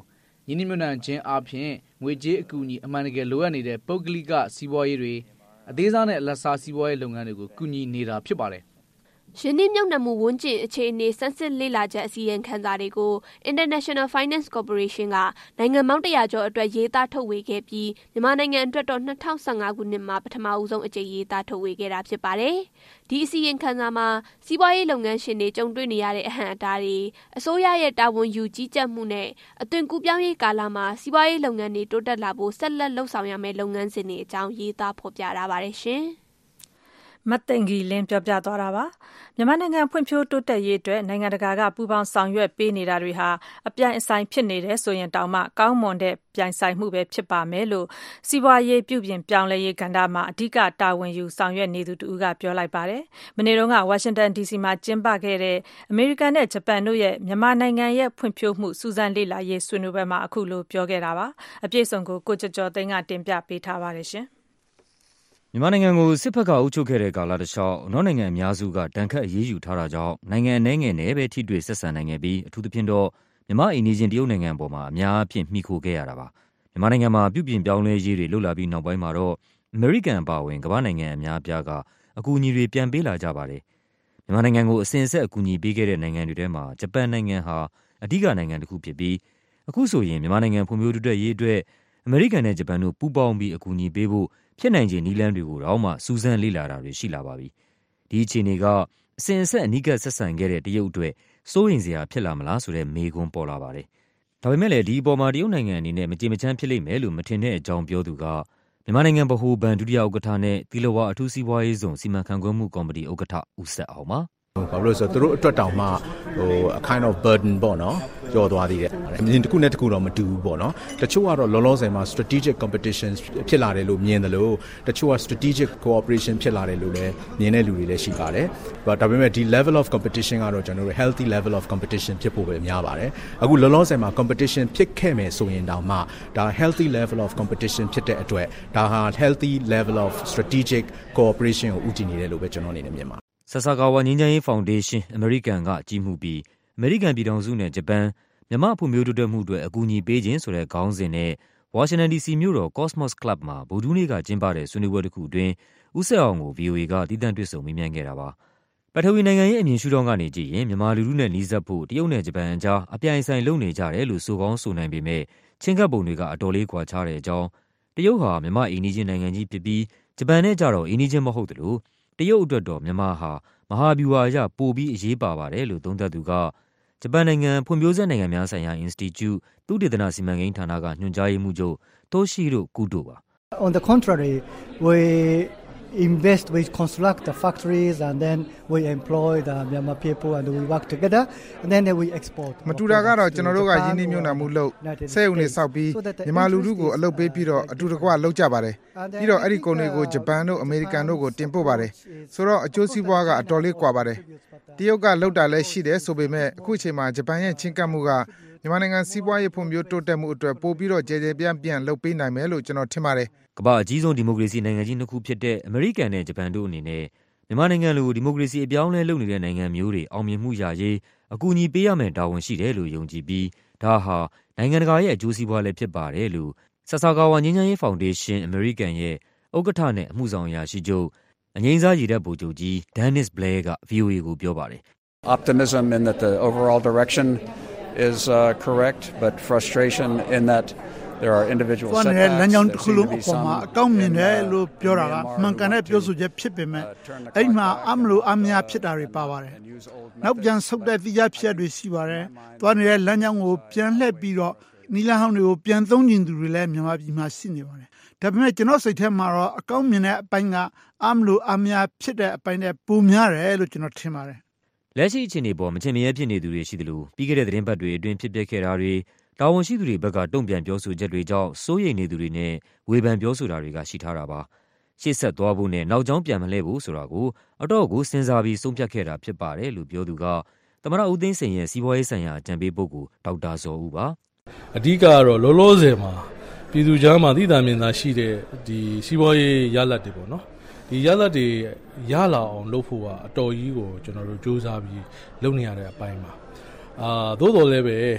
ယင်းနှမြုပ်နှံခြင်းအပြင်ငွေကြေးအကူအညီအမှန်တကယ်လိုအပ်နေတဲ့ပုဂ္ဂလိကစီးပွားရေးတွေအသေးစားနဲ့အလတ်စားစီးပွားရေးလုပ်ငန်းတွေကိုကူညီနေတာဖြစ်ပါတယ်ယင်းနှမြုပ်နှံမှုဝန်ကျင်အခြေအနေစမ်းစစ်လေ့လာချက်အစီရင်ခံစာတွေကို International Finance Corporation ကနိုင်ငံပေါင်းတရာကျော်အတွက်ရေးသားထုတ်ဝေခဲ့ပြီးမြန်မာနိုင်ငံအတွက်တော့၂၀၁၅ခုနှစ်မှာပထမဦးဆုံးအကြိမ်ရေးသားထုတ်ဝေခဲ့တာဖြစ်ပါတယ်။ဒီအစီရင်ခံစာမှာစီးပွားရေးလုပ်ငန်းရှင်တွေကြုံတွေ့နေရတဲ့အဟန့်အတားတွေအစိုးရရဲ့တာဝန်ယူကြီးကြပ်မှုနဲ့အသွင်ကူးပြောင်းရေးကာလမှာစီးပွားရေးလုပ်ငန်းတွေတိုးတက်လာဖို့ဆက်လက်လှုပ်ဆောင်ရမယ့်လုပ်ငန်းစဉ်တွေအကြောင်းရေးသားဖော်ပြထားပါတယ်ရှင်။မတ်တင်ဂီလင်းပြောပြသွားတာပါမြန်မာနိုင်ငံဖွံ့ဖြိုးတိုးတက်ရေးအတွက်နိုင်ငံတကာကပူးပေါင်းဆောင်ရွက်ပေးနေတာတွေဟာအပြိုင်အဆိုင်ဖြစ်နေတယ်ဆိုရင်တောင်မှကောင်းမွန်တဲ့ပြိုင်ဆိုင်မှုပဲဖြစ်ပါမယ်လို့စီးပွားရေးပြုပြင်ပြောင်းလဲရေးကဏ္ဍမှာအဓိကတာဝန်ယူဆောင်ရွက်နေသူတူကပြောလိုက်ပါတယ်မနေ့တုန်းကဝါရှင်တန် ဒီစီ မှာကျင်းပခဲ့တဲ့အမေရိကန်နဲ့ဂျပန်တို့ရဲ့မြန်မာနိုင်ငံရဲ့ဖွံ့ဖြိုးမှုစူးစမ်းလေ့လာရေးဆွေးနွေးပွဲမှာအခုလိုပြောခဲ့တာပါအပြည့်စုံကိုကိုကျော်ကျော်သိန်းကတင်ပြပေးထားပါတယ်ရှင်မြန်မာနိုင်ငံကိုစစ်ဖက်ကအုပ်ချုပ်ခဲ့တဲ့ကာလတစ်လျှောက်အနောက်နိုင်ငံအများစုကတန်ခတ်အရေးယူထားတာကြောင့်နိုင်ငံအနှဲငယ်နဲ့ပဲထိတွေ့ဆက်ဆံနိုင်ခဲ့ပြီးအထူးသဖြင့်တော့မြန်မာအိမ်နီးချင်းတရုတ်နိုင်ငံပေါ်မှာအများအပြားမှီခိုခဲ့ရတာပါမြန်မာနိုင်ငံမှာပြုပြင်ပြောင်းလဲရေးတွေလှုပ်လာပြီးနောက်ပိုင်းမှာတော့အမေရိကန်အပါအဝင်ကမ္ဘာနိုင်ငံအများအပြားကအကူအညီတွေပြန်ပေးလာကြပါတယ်မြန်မာနိုင်ငံကိုအစဉ်အဆက်အကူအညီပေးခဲ့တဲ့နိုင်ငံတွေထဲမှာဂျပန်နိုင်ငံဟာအဓိကနိုင်ငံတစ်ခုဖြစ်ပြီးအခုဆိုရင်မြန်မာနိုင်ငံဖွံ့ဖြိုးတိုးတက်ရေးအတွက်အမေရိကန်နဲ့ဂျပန်တို့ပူးပေါင်းပြီးအကူအညီပေးဖို့ဖြစ်နိုင်ခြေနည်းလမ်းတွေကိုတော့မှစူးစမ်းလေ့လာတာတွေရှိလာပါပြီ။ဒီအခြေအနေကအစဉ်အဆက်အနီးကပ်ဆက်ဆံခဲ့တဲ့တရုတ်အတွက်စိုးရိမ်စရာဖြစ်လာမလားဆိုတဲ့မေးခွန်းပေါ်လာပါတယ်။ဒါပေမဲ့လည်းဒီအပေါ်မှာတရုတ်နိုင်ငံအနေနဲ့မကြေမချမ်းဖြစ်လိမ့်မယ်လို့မထင်တဲ့အကြောင်းပြောသူကမြန်မာနိုင်ငံဗဟိုဘဏ်ဒုတိယဥက္ကဋ္ဌနဲ့သီလဝါအထူးစီးပွားရေးဆောင်စီမံခန့်ခွဲမှုကော်မတီဥက္ကဋ္ဌဦးဆက်အောင်ပါဘာလို့လဲဆိုတော့သူတို့အတွက်တောင်မှဟို a kind of burden ပေါ့နော်ကြော်သွားသေးတယ်အမြင်တစ်ခုနဲ့တစ်ခုတော့မတူဘူးပေါ့နော်တချို့ကတော့လောလောဆယ်မှာ strategic competition ဖြစ်လာတယ်လို့မြင်တယ်လို့တချို့က strategic cooperation ဖြစ်လာတယ်လို့လည်းမြင်တဲ့လူတွေလည်းရှိပါတယ်ဒါပေမဲ့ဒီ level of competition ကတော့ကျွန်တော်တို့ healthy level of competition ဖြစ်ဖို့ပဲများပါတယ်အခုလောလောဆယ်မှာ competition ဖြစ်ခဲ့မယ်ဆိုရင်တောင်မှဒါ healthy level of competition ဖြစ်တဲ့အတွက်ဒါဟာ healthy level of strategic cooperation ကိုဦးတည်နေတယ်လို့ပဲကျွန်တော်အနေနဲ့မြင်ပါတယ်ဆဆကာဝါငြိမ်းချမ်းရေးဖောင်ဒေးရှင်းအမေရိကန်ကကြီးမှုပြီးအမေရိကန်ပြည်ထောင်စုနဲ့ဂျပန်မြန်မာဖွံ့ဖြိုးတိုးတက်မှုတွေအကူအညီပေးခြင်းဆိုတဲ့ခေါင်းစဉ်နဲ့ဝါရှင်တန် ဒီ စီ မြို့တော် Cosmos Club မှာဗုဒ္ဓဟူးနေ့ကကျင်းပတဲ့ဆွေးနွေးပွဲတစ်ခုအတွင်းဦးဆက်အောင်ကို ဗီအိုအေ ကတည်တံ့တွေ့ဆုံမေးမြန်းခဲ့တာပါပထဝီနိုင်ငံရဲ့အမြင်ရှုထောင့်ကနေကြည့်ရင်မြန်မာလူထုနဲ့နှီးစပ်ဖို့တရုတ်နဲ့ဂျပန်အကြားအပြိုင်ဆိုင်လုပ်နေကြတယ်လို့ဆိုကောင်းဆိုနိုင်ပေမဲ့ချင်းကပ်ပုံတွေကအတော်လေးကွာခြားတဲ့အကြောင်းတရုတ်ဟာမြန်မာအိမ်နီးချင်းနိုင်ငံကြီးဖြစ်ပြီးဂျပန်နဲ့ကြတော့အိမ်နီးချင်းမဟုတ်တယ်လို့တရုတ်အတွက်တော့မြန်မာဟာမဟာဗျူဟာအရပိုပြီးအရေးပါပါတယ်လို့သုံးသပ်သူကဂျပန်နိုင်ငံဖွံ့ဖြိုးဆဲနိုင်ငံများဆိုင်ရာ Institute သုတေသနစီမံကိန်းဌာနကညွှန်ကြားရေးမှူးချုပ်တိုရှိရိုကူတိုပါ On the contrary we invest we construct the factories and then we employ the Myanmar people and we work together and then we export မတူတာကတော့ကျွန်တော်တို့ကယင်းနှိမ့်ညွှန်တာမှုလုပ်စက်ရုံတွေစောက်ပြီးမြန်မာလူထုကိုအလုပ်ပေးပြီးတော့အတူတကွလုပ်ကြပါတယ်ပြီးတော့အဲ့ဒီကုန်တွေကိုဂျပန်တို့အမေရိကန်တို့ကိုတင်ပို့ပါတယ်ဆိုတော့အကျိုးစီးပွားကအတော်လေးကွာပါတယ်တရုတ်ကလောက်တာလည်းရှိတယ်ဆိုပေမဲ့အခုအချိန်မှာဂျပန်ရဲ့ချင်းကပ်မှုကမြန်မာနိုင်ငံစီးပွားရေးဖွံ့ဖြိုးတိုးတက်မှုအတွက်ပို့ပြီးတော့ကြဲကြဲပြန့်ပြန့်လုပ်ပေးနိုင်မယ်လို့ကျွန်တော်ထင်ပါတယ်ကမ္ဘာအကြီးဆုံးဒီမိုကရေစီနိုင်ငံကြီးနှစ်ခုဖြစ်တဲ့အမေရိကန်နဲ့ဂျပန်တို့အနေနဲ့မြန်မာနိုင်ငံလိုဒီမိုကရေစီအပြောင်းလဲလုပ်နေတဲ့နိုင်ငံမျိုးတွေအောင်မြင်မှုရရေးအကူအညီပေးရမယ်တာဝန်ရှိတယ်လို့ယုံကြည်ပြီးဒါဟာနိုင်ငံတကာရဲ့အကျိုးစီးပွားလည်းဖြစ်ပါတယ်လို့ဆဆကာဝါငြိမ်းချမ်းရေးဖောင်ဒေးရှင်းအမေရိကန်ရဲ့ဥက္ကဋ္ဌနဲ့အမှုဆောင်အရာရှိချုပ်အငြိမ်းစားရည်တပ်ဗိုလ်ချုပ်ကြီး Dennis Blair က ဗီအိုအေ ကိုပြောပါတယ် Optimism in that the overall direction is uh, correct but frustration in that there are individual setbacks လမ်းကြောင်းတစ်ခုလုံးအပေါ်မှာအကောင်းမြင်တယ်လို့ပြောတာကမှန်ကန်တဲ့ပြောဆိုချက်ဖြစ်ပေမဲ့အဲ့ဒီမှာအမလို့အများဖြစ်တာတွေပါပါတယ်နောက်ပြန်ဆုတ်တဲ့တရားဖြစ်တွေရှိပါတယ်သွားနေတဲ့လမ်းကြောင်းကိုပြန်လှည့်ပြီးတော့နီလာဟောင်းတွေကိုပြန်သုံးကျင်သူတွေလည်းမြန်မာပြည်မှာရှိနေပါတယ်ဒါပေမဲ့ကျွန်တော်စိတ်ထဲမှာတော့အကောင်းမြင်တဲ့အပိုင်းကအမလို့အများဖြစ်တဲ့အပိုင်းနဲ့ပိုများတယ်လို့ကျွန်တော်ထင်ပါတယ်လက်ရှိအခြေအနေပေါ်မချင်မရဲဖြစ်နေသူတွေရှိသလိုပြီးခဲ့တဲ့သတင်းပတ်တွေအတွင်းဖြစ်ပျက်ခဲ့တာတွေတာဝန်ရှိသူတွေဘက်ကတုံ့ပြန်ပြောဆိုချက်တွေကြောင့်စိုးရိမ်နေသူတွေနဲ့ဝေဖန်ပြောဆိုတာတွေကရှိထားတာပါရှေ့ဆက်သွားဖို့နဲ့နောက်ကျောင်းပြန်မလဲဖို့ဆိုတာကိုအတော့ကိုစဉ်းစားပြီးဆုံးဖြတ်ခဲ့တာဖြစ်ပါတယ်လို့ပြောသူကသမရဦးသိန်းစိန်ရဲ့စီးပွားရေးဆိုင်ရာအကြံပေးပုဂ္ဂိုလ်ဒေါက်တာဇော်ဦးပါအဓိကကတော့လောလောဆယ်မှာပြည်သူကြားမှာသိတာမြင်တာရှိတဲ့ဒီစီးပွားရေးရလဒ်တွေပေါ့နော်ဒီရလဒ်တွေရလာအောင်လုပ်ဖို့ကအတော်ကြီးကိုကျွန်တော်တို့စူးစမ်းပြီးလုပ်နေရတဲ့အပိုင်းမှာအာသို့တော်လည်းပဲ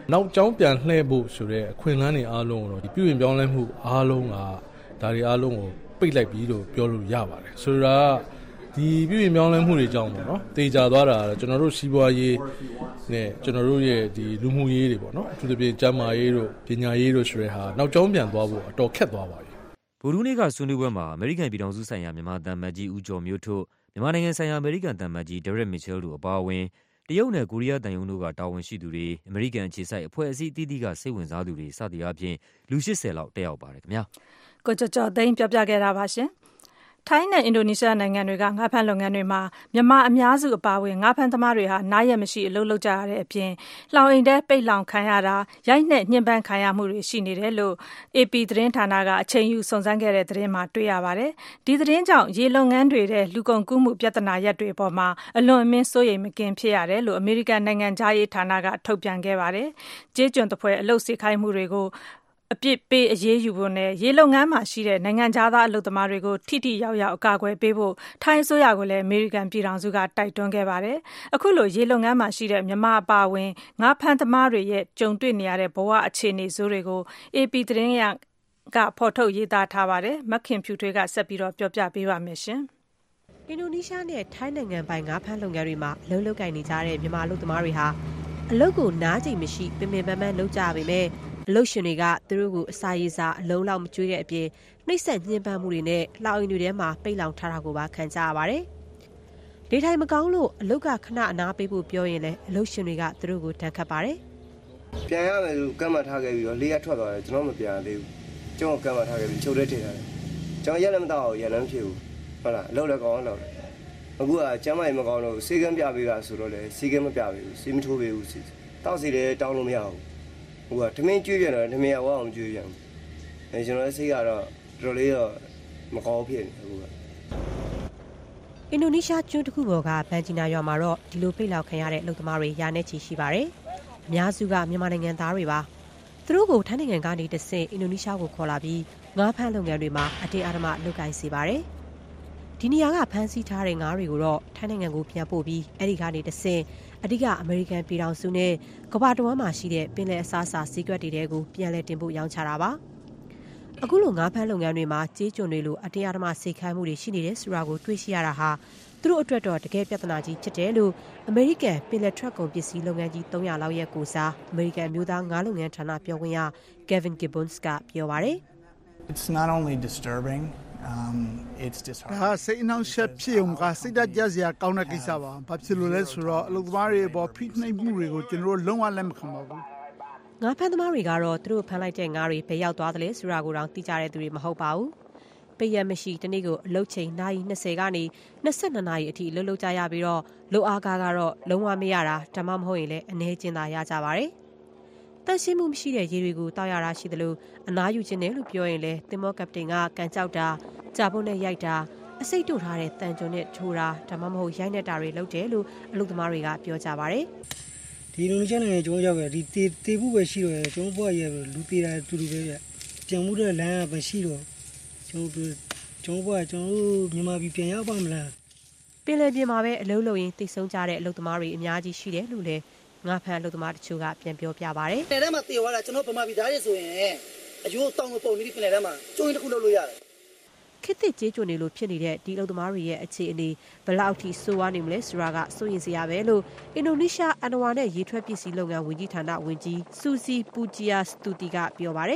နောက်ကျောင်းပြန်လှည့်ဖို့ဆိုတဲ့အခွင့်အလမ်းတွေအားလုံးကိုတော့ဒီပြုပြင်ပြောင်းလဲမှုအားလုံးကဒါတွေအားလုံးကိုပိတ်လိုက်ပြီလို့ပြောလို့ရပါတယ်ဆိုတော့ဒီပြုပြင်ပြောင်းလဲမှုတွေကြောင့်ပေါ့နော်တေချာသွားတာကျွန်တော်တို့စီးပွားရေးနဲ့ကျွန်တော်တို့ရဲ့ဒီလူမှုရေးတွေပေါ့နော်အထူးသဖြင့်ကျန်းမာရေးတို့ပညာရေးတို့ဆိုတဲ့ဟာနောက်ကျောင်းပြန်သွားဖို့အတော်ခက်သွားပါပြီဗုဒ္ဓနေ့ကဆွေးနွေးပွဲမှာအမေရိကန်ပြည်ထောင်စုဆိုင်ရာမြန်မာသံမတ်ကြီးဦးကျော်မျိုးထွန်းမြန်မာနိုင်ငံဆိုင်ရာအမေရိကန်သံမတ်ကြီး Derek Mitchell တို့အပါအဝင်တရုတ်နဲ့ကိုရီးယားတန်ယုံတို့ကတာဝန်ရှိသူတွေအမေရိကန်အခြေစိုက်အဖွဲ့အစည်းအသီးသီးကစိတ်ဝင်စားသူတွေစသည်အားဖြင့်လူ၈၀လောက်တက်ရောက်ပါတယ်ခင်ဗျာကိုကျော်ကျော်သိန်းပြောပြခဲ့တာပါရှင်ထိုင်းနဲ့အင်ဒိုနီးရှားနိုင်ငံတွေကငါးဖမ်းလုပ်ငန်းတွေမှာမြန်မာအများစုအပါအဝင်ငါးဖမ်းသမားတွေဟာနားရက်မရှိအလုပ်လုပ်ကြရတဲ့အပြင်လှောင်အိမ်ထဲပိတ်လောင်ခံရတာရိုက်နှက်ညှဉ်းပန်းခံရမှုတွေရှိနေတယ်လို့ အေပီ သတင်းဌာနကအချိန်ယူစုံစမ်းခဲ့တဲ့သတင်းမှာတွေ့ရပါတယ်။ဒီသတင်းကြောင့်ရေလုပ်ငန်းတွေတဲ့လူကုန်ကူးမှုပြဿနာရပ်တွေအပေါ်မှာအလွန်အမင်းစိုးရိမ်မကင်းဖြစ်ရတယ်လို့အမေရိကန်နိုင်ငံသားရေးဌာနကထုတ်ပြန်ခဲ့ပါတယ်။ကြေးကျွန်တပွဲအလုပ်စေခိုင်းမှုတွေကိုအပြစ်ပေးအရေးယူဖို့နဲ့ရေလုပ်ငန်းမှာရှိတဲ့နိုင်ငံသားအလုပ်သမားတွေကိုထိထိရောက်ရောက်အကာအကွယ်ပေးဖို့ထိုင်းအစိုးရကလည်းအမေရိကန်ပြည်ထောင်စုကတိုက်တွန်းခဲ့ပါတယ်။အခုလိုရေလုပ်ငန်းမှာရှိတဲ့မြန်မာအပါအဝင်ငါးဖမ်းသမားတွေရဲ့ကြုံတွေ့နေရတဲ့ဘဝအခြေအနေဆိုးတွေကို အေပီ သတင်းရကဖော်ထုတ်ရေးသားထားပါတယ်။မခင်ဖြူထွေးကဆက်ပြီးတော့ပြောပြပေးပါမယ်ရှင်။အင်ဒိုနီးရှားနဲ့ထိုင်းနိုင်ငံပိုင်ငါးဖမ်းလုပ်ငန်းတွေမှာအလုပ်လုပ်ကိုင်နေကြတဲ့မြန်မာအလုပ်သမားတွေဟာအလုပ်ကိုနားကျင်မရှိပင်ပင်ပန်းပန်းလုပ်ကြပေမဲ့အလုပ်ရှင်တွေကသူတို့ကိုအစာရေစာအလုံးလောက်မကျွေးတဲ့အပြင်နှိပ်စက်ညှဉ်းပန်းမှုတွေနဲ့လှောင်အိမ်တွေထဲမှာပိတ်လောင်ထားတာကိုပါခံကြရပါတယ်။ဒေထိုင်မကောင်းလို့အလုပ်ကခဏအနားပေးဖို့ပြောရင်လည်းအလုပ်ရှင်တွေကသူတို့ကိုတန်ခတ်ပါတယ်။ပြန်ရမယ်လို့ကမ်းမထားခဲ့ပြီးတော့လေးရထွက်သွားတယ်ကျွန်တော်မပြန်သေးဘူး။ကျွန်တော်ကမ်းမထားခဲ့ပြီးချုပ်ထဲထည့်ထားတယ်။ကျွန်တော်ရက်လည်းမတော့ရက်လည်းမဖြစ်ဘူး။ဟုတ်လားအလုပ်လည်းကောင်းအောင်လုပ်တယ်။အခုကကျမ်းမာရေးမကောင်းလို့စေကမ်းပြပေးတာဆိုတော့လေစေကမ်းမပြပေးဘူးစေမထိုးပေးဘူး။တောက်စီလည်းတောင်းလို့မရဘူး။ဟိုကထမင်းကျွေးပြန်တော့ထမင်းကဝအောင်ကျွေးပြန်အဲကျွန်တော်စိတ်ကတော့တော်တော်လေးတော့မကောင်းဖြစ်နေအခုကအင်ဒိုနီးရှားကျွန်းတစ်ခုပေါ်ကဘန်ဂျီနာရွာမှာတော့ဒီလိုပိတ်လောက်ခံရတဲ့အလုပ်သမားတွေရာနဲ့ချီရှိပါတယ်အများစုကမြန်မာနိုင်ငံသားတွေပါသူတို့ကိုထိုင်းနိုင်ငံကနေတဆင့်အင်ဒိုနီးရှားကိုခေါ်လာပြီးငါးဖမ်းလုပ်ငန်းတွေမှာအတင်းအဓမ္မလုပ်ကိုင်စေပါတယ်ဒီနေရာကဖမ်းဆီးထားတဲ့ငါးတွေကိုတော့ထိုင်းနိုင်ငံကိုပြန်ပို့ပြီးအဲ့ဒီကနေတဆင့်အဓိကအမေရိကန်ပြည်ထောင်စုနဲ့ကမ္ဘာတစ်ဝန်းမှာရှိတဲ့ပင်လယ်အစားအစာဈေးကွက်တွေကိုပြန်လည်တင်ပို့ရောင်းချတာပါအခုလိုငါးဖမ်းလုပ်ငန်းတွေမှာကြေးကျွန်တွေလိုအတင်းအဓမ္မစေခိုင်းမှုတွေရှိနေတဲ့ဆိုတာကိုတွေ့ရှိရတာဟာသူတို့အတွက်တော့တကယ်ပြဿနာကြီးဖြစ်တယ်လို့အမေရိကန်ပင်လယ်ထွက်ကုန်ပစ္စည်းလုပ်ငန်းကြီးသုံးရာလောက်ရဲ့ကိုစားအမေရိကန်မျိုးသားငါးလုပ်ငန်းဌာနပြောခွင့်ရ Kevin Gibbons ကပြောပါတယ် It's not only disturbing Um, it's disheartening. ဒါစိတ်အနှောင့်အယှက်ဖြစ်ုံကစိတ်ဓာတ်ကြစရာကောင်းတဲ့ကိစ္စပါ။ဘာဖြစ်လို့လဲဆိုတော့အလုပ်သမားတွေပေါ်ဖိနှိပ်မှုတွေကိုကျွန်တော်လုံးဝလက်မခံပါဘူး။ငါးဖမ်းသမားတွေကတော့သူတို့ဖမ်းလိုက်တဲ့ငါးတွေဘယ်ရောက်သွားသလဲဆိုတာကိုတောင်သိကြတဲ့သူတွေမဟုတ်ပါဘူး။ပိတ်ရက်မရှိတနေ့ကိုအလုပ်ချိန်နာရီ၂၀ကနေ၂၂နာရီအထိလှုပ်လှုပ်ကြရပြီးတော့လုပ်အားကားကတော့လုံးဝမရတာဒါမှမဟုတ်ရင်လည်းအနည်းကျဉ်းသာရကြပါတယ်။တန်ရှင်းမှုမရှိတဲ့ရေတွေကိုတောက်ရတာရှိတယ်လို့အနားယူခြင်းတယ်လို့ပြောရင်လည်းသင်္ဘောကပတိန်ကကန်ကြောက်တာကြာပုတ်နဲ့ရိုက်တာအစိတ်တို့ထားတဲ့တန်ကြုံနဲ့ထိုးတာဒါမှမဟုတ်ရိုက်နေတာတွေလုပ်တယ်လို့အလုပ်သမားတွေကပြောကြပါတယ်ဒီလိုမျိုးနိုင်ငံကျွန်တော်ရောက်ခဲ့ဒီတေတေဖို့ပဲရှိတော့တယ်ကျွန်တော်ဘွားရဲ့လူတေတာတူတူပဲပြပြန်မှုတဲ့လမ်းကမရှိတော့ကျွန်တော်ကျွန်တော်ဘွားကျွန်တော်မြန်မာပြည်ပြန်ရောက်ပါမလားပင်လယ်ပြင်မှာပဲအလုပ်လုပ်ရင်းတိတ်ဆုံးကြတဲ့အလုပ်သမားတွေအများကြီးရှိတယ်လို့လည်းငါဖန်အလုပ်သမားတချို့ကပြန်ပြောပြပါတယ်ပင်လယ်ထဲမှာတေသွားတာကျွန်တော်ဗမာပြည်သားတွေဆိုရင်အယိုးတောင်းလို့ပုံနေဒီပင်လယ်ထဲမှာကျုံရင်တစ်ခုလုပ်လို့ရတယ်ခစ်တစ်ကြေးကျွနေလို့ဖြစ်နေတဲ့ဒီအလုပ်သမားတွေရဲ့အခြေအနေဘယ်လောက်ထိဆိုးဝါးနေမလဲဆိုတာကစိုးရိမ်စရာပဲလို့အင်ဒိုနီးရှားအန်ဝါနဲ့ရေထွက်ပစ္စည်းလုပ်ငန်းဝန်ကြီးဌာနဝန်ကြီးဆူစီပူဂျီယာစတူတီကပြောပါတယ်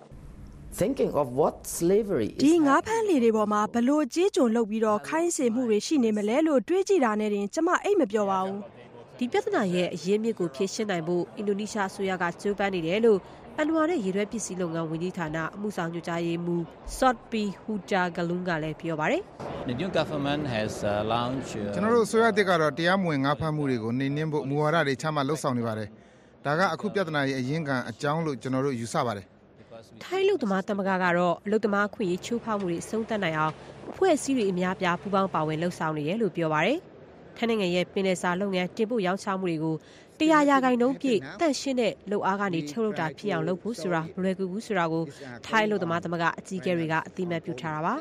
Thinking of what slavery is ဒီငါးဖမ်းလေတွေပေါ်မှာဘလို့ကြေးကျွန်လုပ်ပြီးတော့ခိုင်းစေမှုတွေရှိနေမလဲလို့တွေးကြည့်တာနဲ့တင်ကျမအိတ်မပြောပါဘူးဒီပြဿနာရဲ့အရင်းမြစ်ကိုဖြေရှင်းနိုင်ဖို့အင်ဒိုနီးရှားအစိုးရကကြိုးပမ်းနေတယ်လို့အန်ဝါနဲ့ရေရွက်ပစ္စည်းလုပ်ငန်းဝန်ကြီးဌာနအမှုဆောင်ညွှန်ကြားရေးမှူး Sotpi Hutagalung ကလည်းပြောပါတယ် The new government has uh, launched ကျွန်တော်တို့အစိုးရတစ်ကတော့တရားမဝင်ငါးဖမ်းမှုတွေကိုနှိမ်နင်းဖို့မူဝါဒတွေချမှတ်လှုပ်ဆောင်နေပါတယ်ဒါကအခုပြဿနာရဲ့အရင်းခံအကြောင်းလို့ကျွန်တော်တို့ယူဆပါတယ်ထိုင်းလူသမားတမကကတော့အလုသမားခွင့်ရေးချိုးဖောက်မှုတွေအဆုံးသတ်နိုင်အောင်အဖွဲ့အစည်းတွေအများပြားပူးပေါင်းပါဝင်လှုပ်ဆောင်နေတယ်လို့ပြောပါတယ်ထိုင်းနိုင်ငံရဲ့ပင်လယ်စာလုပ်ငန်းတင်ပို့ရောင်းချမှုတွေကိုတရားရာဂိုင်နှုန်းပြည့်တန့်ရှင်းတဲ့လုပ်အားကနေထုတ်လုပ်တာဖြစ်အောင်လုပ်ဖို့ဆိုတာမလွယ်ကူဘူးဆိုတာကိုထိုင်းလူသမားတမကအကြီးအကဲတွေကအသိအမှတ်ပြုထားတာပါ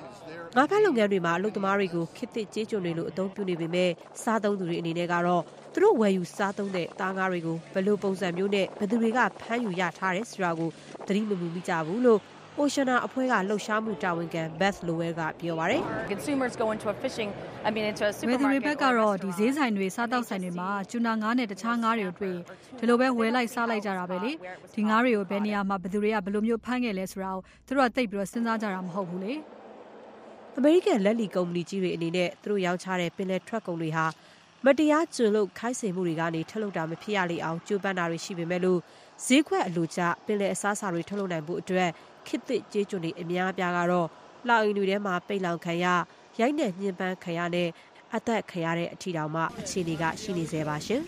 ငါးဖမ်းလုပ်ငန်းတွေမှာအလုပ်သမားတွေကိုခေတ်သစ်ကြေးကျွန်တွေလိုအသုံးပြုနေပေမဲ့စားသုံးသူတွေအနေနဲ့ကတော့သူသူတို့ဝယ်ယူစားသုံးတဲ့သားငါးတွေကိုဘယ်လိုပုံစံမျိုးနဲ့ဘယ်သူတွေကဖမ်းယူရထားတယ်ဆိုတာကိုသတိမမူမိကြဘူးလို့Oceana အဖွဲ့ကလှုပ်ရှားမှုတာဝန်ခံ Beth Lowell ကပြောပါတယ်။ Consumers go into a fishing I mean into a supermarket ဝယ်သူတွေဘက်ကတော့ဒီဈေးဆိုင်တွေစားတောက်ဆိုင်တွေမှာကျူနာငါးနဲ့တခြားငါးတွေကိုတွေ့ဒီလိုပဲဝယ်လိုက်စားလိုက်ကြတာပဲလေဒီငါးတွေကိုဘယ်နေရာမှာဘယ်သူတွေကဘယ်လိုမျိုးဖမ်းခဲ့လဲဆိုတာကိုသူတို့ကသိပြီးတော့စဉ်းစားကြတာမဟုတ်ဘူးလေအမေရိကန်လက်လီကုမ္ပဏီကြီးတွေအနေနဲ့သူတို့ရောင်းချတဲ့ပင်လယ်ထွက်ကုန်တွေဟာမတရားကျွလွတ်ခိုင်းစေမှုတွေကနေထုတ်လုပ်တာမဖြစ်ရလေအောင်ကြိုးပမ်းတာတွေရှိပေမဲ့လို့ဈေးကွက်အလိုကျပင်လယ်အစားအစာတွေထုတ်လုပ်နိုင်ဖို့အတွက်ခေတ်သစ်ကြေးကျွန်တွေအများအပြားကတော့လောက်အိမ်တွေထဲမှာပိတ်လောင်ခံရရိုက်နှက်ညှဉ်းပန်းခံရတဲ့အသက်ခံရတဲ့အထီတောင်မှအခြေအနေကရှိနေသေးပါရှင်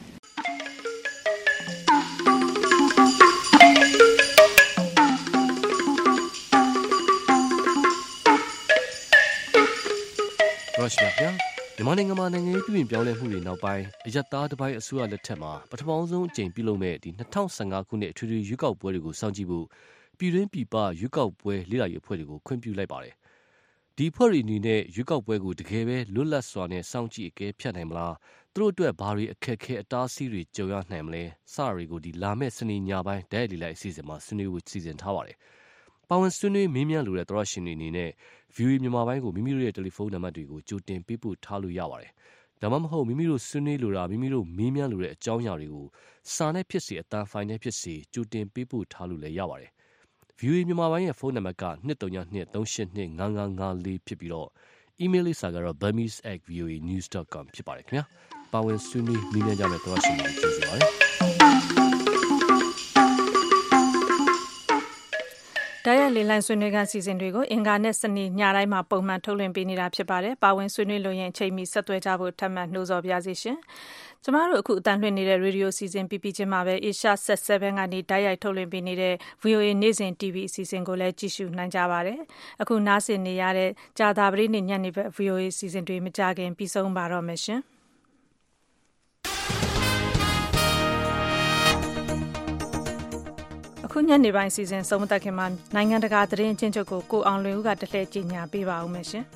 ရော့ရှ်ပါဗျာမြန်မာနိုင်ငံမှာနိုင်ငံရေးပြည်ပြောင်းလဲမှုတွေနောက်ပိုင်းအယက်သားတစ်ပိုင်းအစိုးရလက်ထက်မှာပထမဆုံးအကြိမ်ပြုလုပ်မဲ့ဒီ၂၀၁၅ခုနှစ်အထွေထွေရွေးကောက်ပွဲတွေကိုစောင့်ကြည့်ဖို့ပြည်တွင်းပြည်ပရွေးကောက်ပွဲလေ့လာရေးအဖွဲ့တွေကိုခွင့်ပြုလိုက်ပါတယ်။ဒီအဖွဲ့တွေအနေနဲ့ရွေးကောက်ပွဲကိုတကယ်ပဲလွတ်လပ်စွာနဲ့စောင့်ကြည့်အကဲဖြတ်နိုင်မလားသူတို့အတွက်ဘာတွေအခက်အခဲအတားအဆီးတွေကြုံရနိုင်မလဲစတာတွေကိုဒီလာမဲ့စနေညပိုင်းဒိုင်လီလိုက်အစီအစဉ်မှာဆွေးနွေးဖို့စီစဉ်ထားပါတယ်။ပါဝင်ဆွေးနွေးမေးမြန်းလိုတဲ့သောရရှင်တွေအနေနဲ့ ဗီအိုအေ မြန်မာပိုင်းကိုမိမိတို့ရဲ့တယ်လီဖုန်းနံပါတ်တွေကိုကြိုတင်ပေးပို့ထားလို့ရပါတယ်။ဒါမှမဟုတ်မိမိတို့ဆွေးနွေးလိုတာမိမိတို့မေးမြန်းလိုတဲ့အကြောင်းအရာတွေကိုစာနဲ့ဖြစ်စေအတန်းဖိုင်နဲ့ဖြစ်စေကြိုတင်ပေးပို့ထားလို့လည်းရပါတယ်။ ဗီအိုအေ မြန်မာပိုင်းရဲ့ဖုန်းနံပါတ်က၂၃၂ ၃၈၂ ၅၅၅၄ဖြစ်ပြီးတော့ email လိပ်စာကတော့ burmese at v o a news dot com ဖြစ်ပါတယ်ခင်ဗျာ။ပါဝင်ဆွေးနွေးမေးမြန်းကြမယ့်သောရရှင်တွေကိုကျေးဇူးပါတယ်။တရားလေလံဆွေးနွေးခန်းစီစဉ်တွေကိုအင်္ဂါနဲ့စနေညတိုင်းမှာပုံမှန်ထုတ်လွှင့်ပေးနေတာဖြစ်ပါတယ်။ပါဝင်ဆွေးနွေးလို့ရင်အချိန်မီဆက်သွယ်ကြဖို့ထပ်မံနှိုးဆော်ပါရစေရှင်။ကျမတို့အခုအတန်းလွှင့်နေတဲ့ရေဒီယိုစီစဉ်ပြပြချင်းမှာပဲ Asia Set 7ကနေတိုက်ရိုက်ထုတ်လွှင့်ပေးနေတဲ့ ဗွီအိုအေ နေ့စဉ် တီဗီ အစီအစဉ်ကိုလည်းကြည့်ရှုနိုင်ကြပါတယ်။အခုနားဆင်နေရတဲ့ကြာသပတေးနေ့ညနေဘက် ဗွီအိုအေ စီစဉ်တွေမကြခင်ပြီးဆုံးပါတော့မယ်ရှင်။အခုညနေပိုင်းစီစဉ်ဆုံးမတက်ခင်မှာနိုင်ငံတကာသတင်းအချင်းချုပ်ကိုကိုအောင်လွင်ဦးကတလှည့်ကြီးညာပေးပါဦးမယ်ရှင်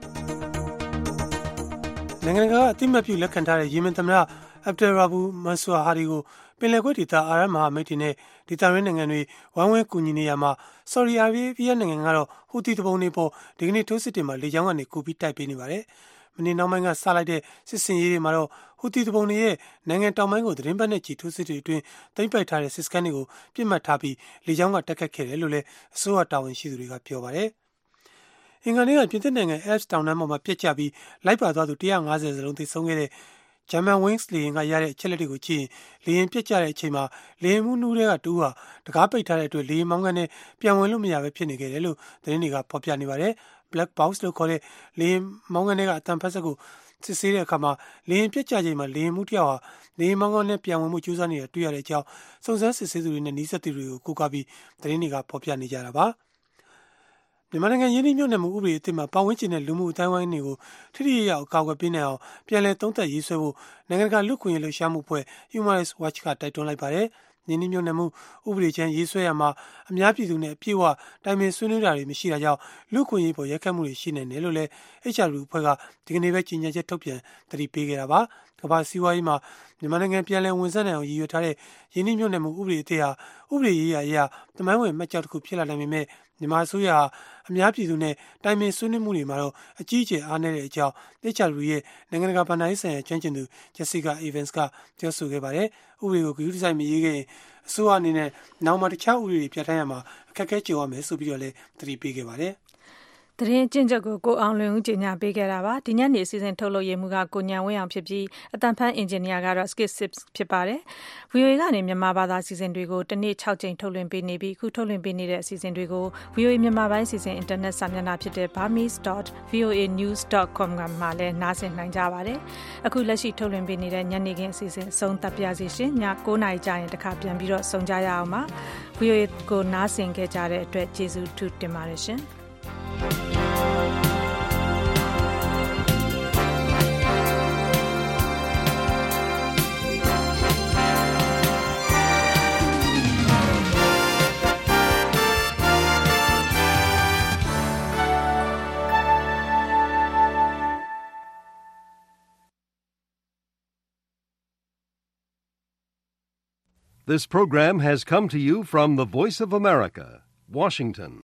။နိုင်ငံတကာအသိမှတ်ပြုလက်ခံထားတဲ့ယီမင်သမ္မတအဗ်ဒယ်ရာဘူမန်ဆူဟာဒီကိုပင်လယ်ကွေ့ဒေသအာရပ်မဟာမိတ်တွေနဲ့ဒေသရင်းနိုင်ငံတွေဝိုင်းဝန်းကူညီနေရမှာဆော်ဒီအာရေဗီးယားနိုင်ငံကတော့ဟူသီတပုံတွေပေါ်ဒီကနေ့ထိုးစစ်တွေမှာလေကြောင်းကနေကူပြီးတိုက်ပေးနေပါတယ်။မနေ့နောက်ပိုင်းကစလိုက်တဲ့စစ်စင်ရေးတွေမှာတော့ဟူသီတပုံတွေရဲ့နိုင်ငံတောင်ပိုင်းကိုသတင်းပတ်နဲ့ချီထိုးစစ်တွေအတွင်းသိမ်းပိုက်ထားတဲ့စစ်စခန်းတွေကိုပြစ်မှတ်ထားပြီးလေကြောင်းကတိုက်ခတ်ခဲ့တယ်လို့လည်းအစိုးရတာဝန်ရှိသူတွေကပြောပါတယ်။အင်္ဂါနေ့ကပြင်သစ်နိုင်ငံ Alps တောင်တန်းပေါ်မှာပြက်ကျပြီးလိုက်ပါသွားသူ၁၅၀စလုံးသေဆုံးခဲ့တဲ့ဂျာမန်ဝင်းစ်လေယာဉ်ကရတဲ့အချက်လက်တွေကိုကြည့်ရင်လေယာဉ်ပြက်ကျတဲ့အချိန်မှာလေယာဉ်မှုနှူးတွေကတူးဟာတကားပိတ်ထားတဲ့အတွက်လေယာဉ်မောင်းကနေပြန်ဝင်လို့မရပဲဖြစ်နေခဲ့တယ်လို့သတင်းတွေကဖော်ပြနေပါတယ်။ Black Box လို့ခေါ်တဲ့လေယာဉ်မောင်းကနေကအတန်ဖက်စက်ကိုစစ်ဆေးတဲ့အခါမှာလေယာဉ်ပြက်ကျချိန်မှာလေယာဉ်မှုတစ်ယောက်ဟာလေယာဉ်မောင်းကနေပြန်ဝင်မှုကြိုးစားနေတာတွေ့ရတဲ့အကြောင်းစုံစမ်းစစ်ဆေးသူတွေနဲ့နှီးစပ်သူတွေကိုကိုးကားပြီးသတင်းတွေကဖော်ပြနေကြတာပါ။မြန်မာနိုင်ငံရင်းနှီးမြှုပ်နှံမှုဥပဒေအသစ်မှာပတ်ဝန်းကျင်နဲ့လူမှုအတိုင်းအဝိုင်းတွေကိုထိထိရောက်ရောက်အကာအကွယ်ပေးနိုင်အောင်ပြန်လည်သုံးသပ်ရေးဆွဲဖို့နိုင်ငံတကာလူ့အခွင့်အရေးလှုပ်ရှားမှုအဖွဲ့ Human Rights Watch ကတိုက်တွန်းလိုက်ပါတယ်။ရင်းနှီးမြှုပ်နှံမှုဥပဒေချမ်းရေးဆွဲရမှာအများပြည်သူနဲ့အပြည့်အဝတိုင်ပင်ဆွေးနွေးတာတွေမရှိတာကြောင့်လူ့အခွင့်အရေးပေါ်ရိုက်ခတ်မှုတွေရှိနိုင်တယ်လို့လည်း H R W အဖွဲ့ကဒီကနေ့ပဲကြေညာချက်ထုတ်ပြန်သတိပေးခဲ့တာပါ။ကမ္ဘာစီးပွားရေးမှာမြန်မာနိုင်ငံပြန်လည်ဝင်ဆက်နိုင်အောင်ရည်ရွယ်ထားတဲ့ရင်းနှီးမြှုပ်နှံမှုဥပဒေအသစ်ဟာဥပဒေရေးရာအရာတမိုင်းဝင်မှတ်ကျောက်တစ်ခုဖြစ်လာနိုင်ပေမဲ့မြန်မာအစိုးရဟာအများပြည်သူနဲ့တိုင်ပင်ဆွေးနွေးမှုတွေမှာတော့အကြီးအကျယ်အားနည်းတဲ့အကြောင်း H R W ရဲ့နိုင်ငံတကာဗဏ္ဍာရေးဆိုင်ရာကျွမ်းကျင်သူ Jessica Evans ကပြောဆိုခဲ့ပါတယ်။ဥပဒေကိုဂရုတစိုက်မရေးခဲ့ရင်အစိုးရအနေနဲ့နောက်မှတခြားဥပဒေတွေပြဋ္ဌာန်းရမှာအခက်အခဲကြုံရမယ်ဆိုပြီးတော့လည်းသတိပေးခဲ့ပါတယ်။သတင်းအကျဉ်းချုပ်ကိုကိုအောင်လွင်ဦးကြီးညာပေးခဲ့တာပါဒီညနေအစီအစဉ်ထုတ်လို့ရမှုကကိုညံဝင်းအောင်ဖြစ်ပြီးအတန်ဖန်အင်ဂျင်နီယာကတော့ Skip Sip ဖြစ်ပါတယ် ဗွီအိုအေ ကနေမြန်မာဘာသာအစီအစဉ်တွေကိုတနေ့၆ကြိမ်ထုတ်လွှင့်ပေးနေပြီးအခုထုတ်လွှင့်ပေးနေတဲ့အစီအစဉ်တွေကို ဗွီအိုအေ မြန်မာပိုင်းအစီအစဉ်အင်တာနက်စာမျက်နှာဖြစ်တဲ့ burmese dot v o a news dot com မှာလည်းနားဆင်နိုင်ကြပါတယ်အခုလက်ရှိထုတ်လွှင့်ပေးနေတဲ့ညနေခင်းအစီအစဉ်အဆုံးသတ်ပါရစေရှင်ည၉နာရီကြာရင်တစ်ခါပြန်ပြီးတော့ဆုံကြရအောင်ပါ ဗွီအိုအေ ကိုနားဆင်ခဲ့ကြတဲ့အတွက်ကျေးဇူးထူးတင်ပါတယ်ရှင် This program has come to you from the Voice of America, Washington.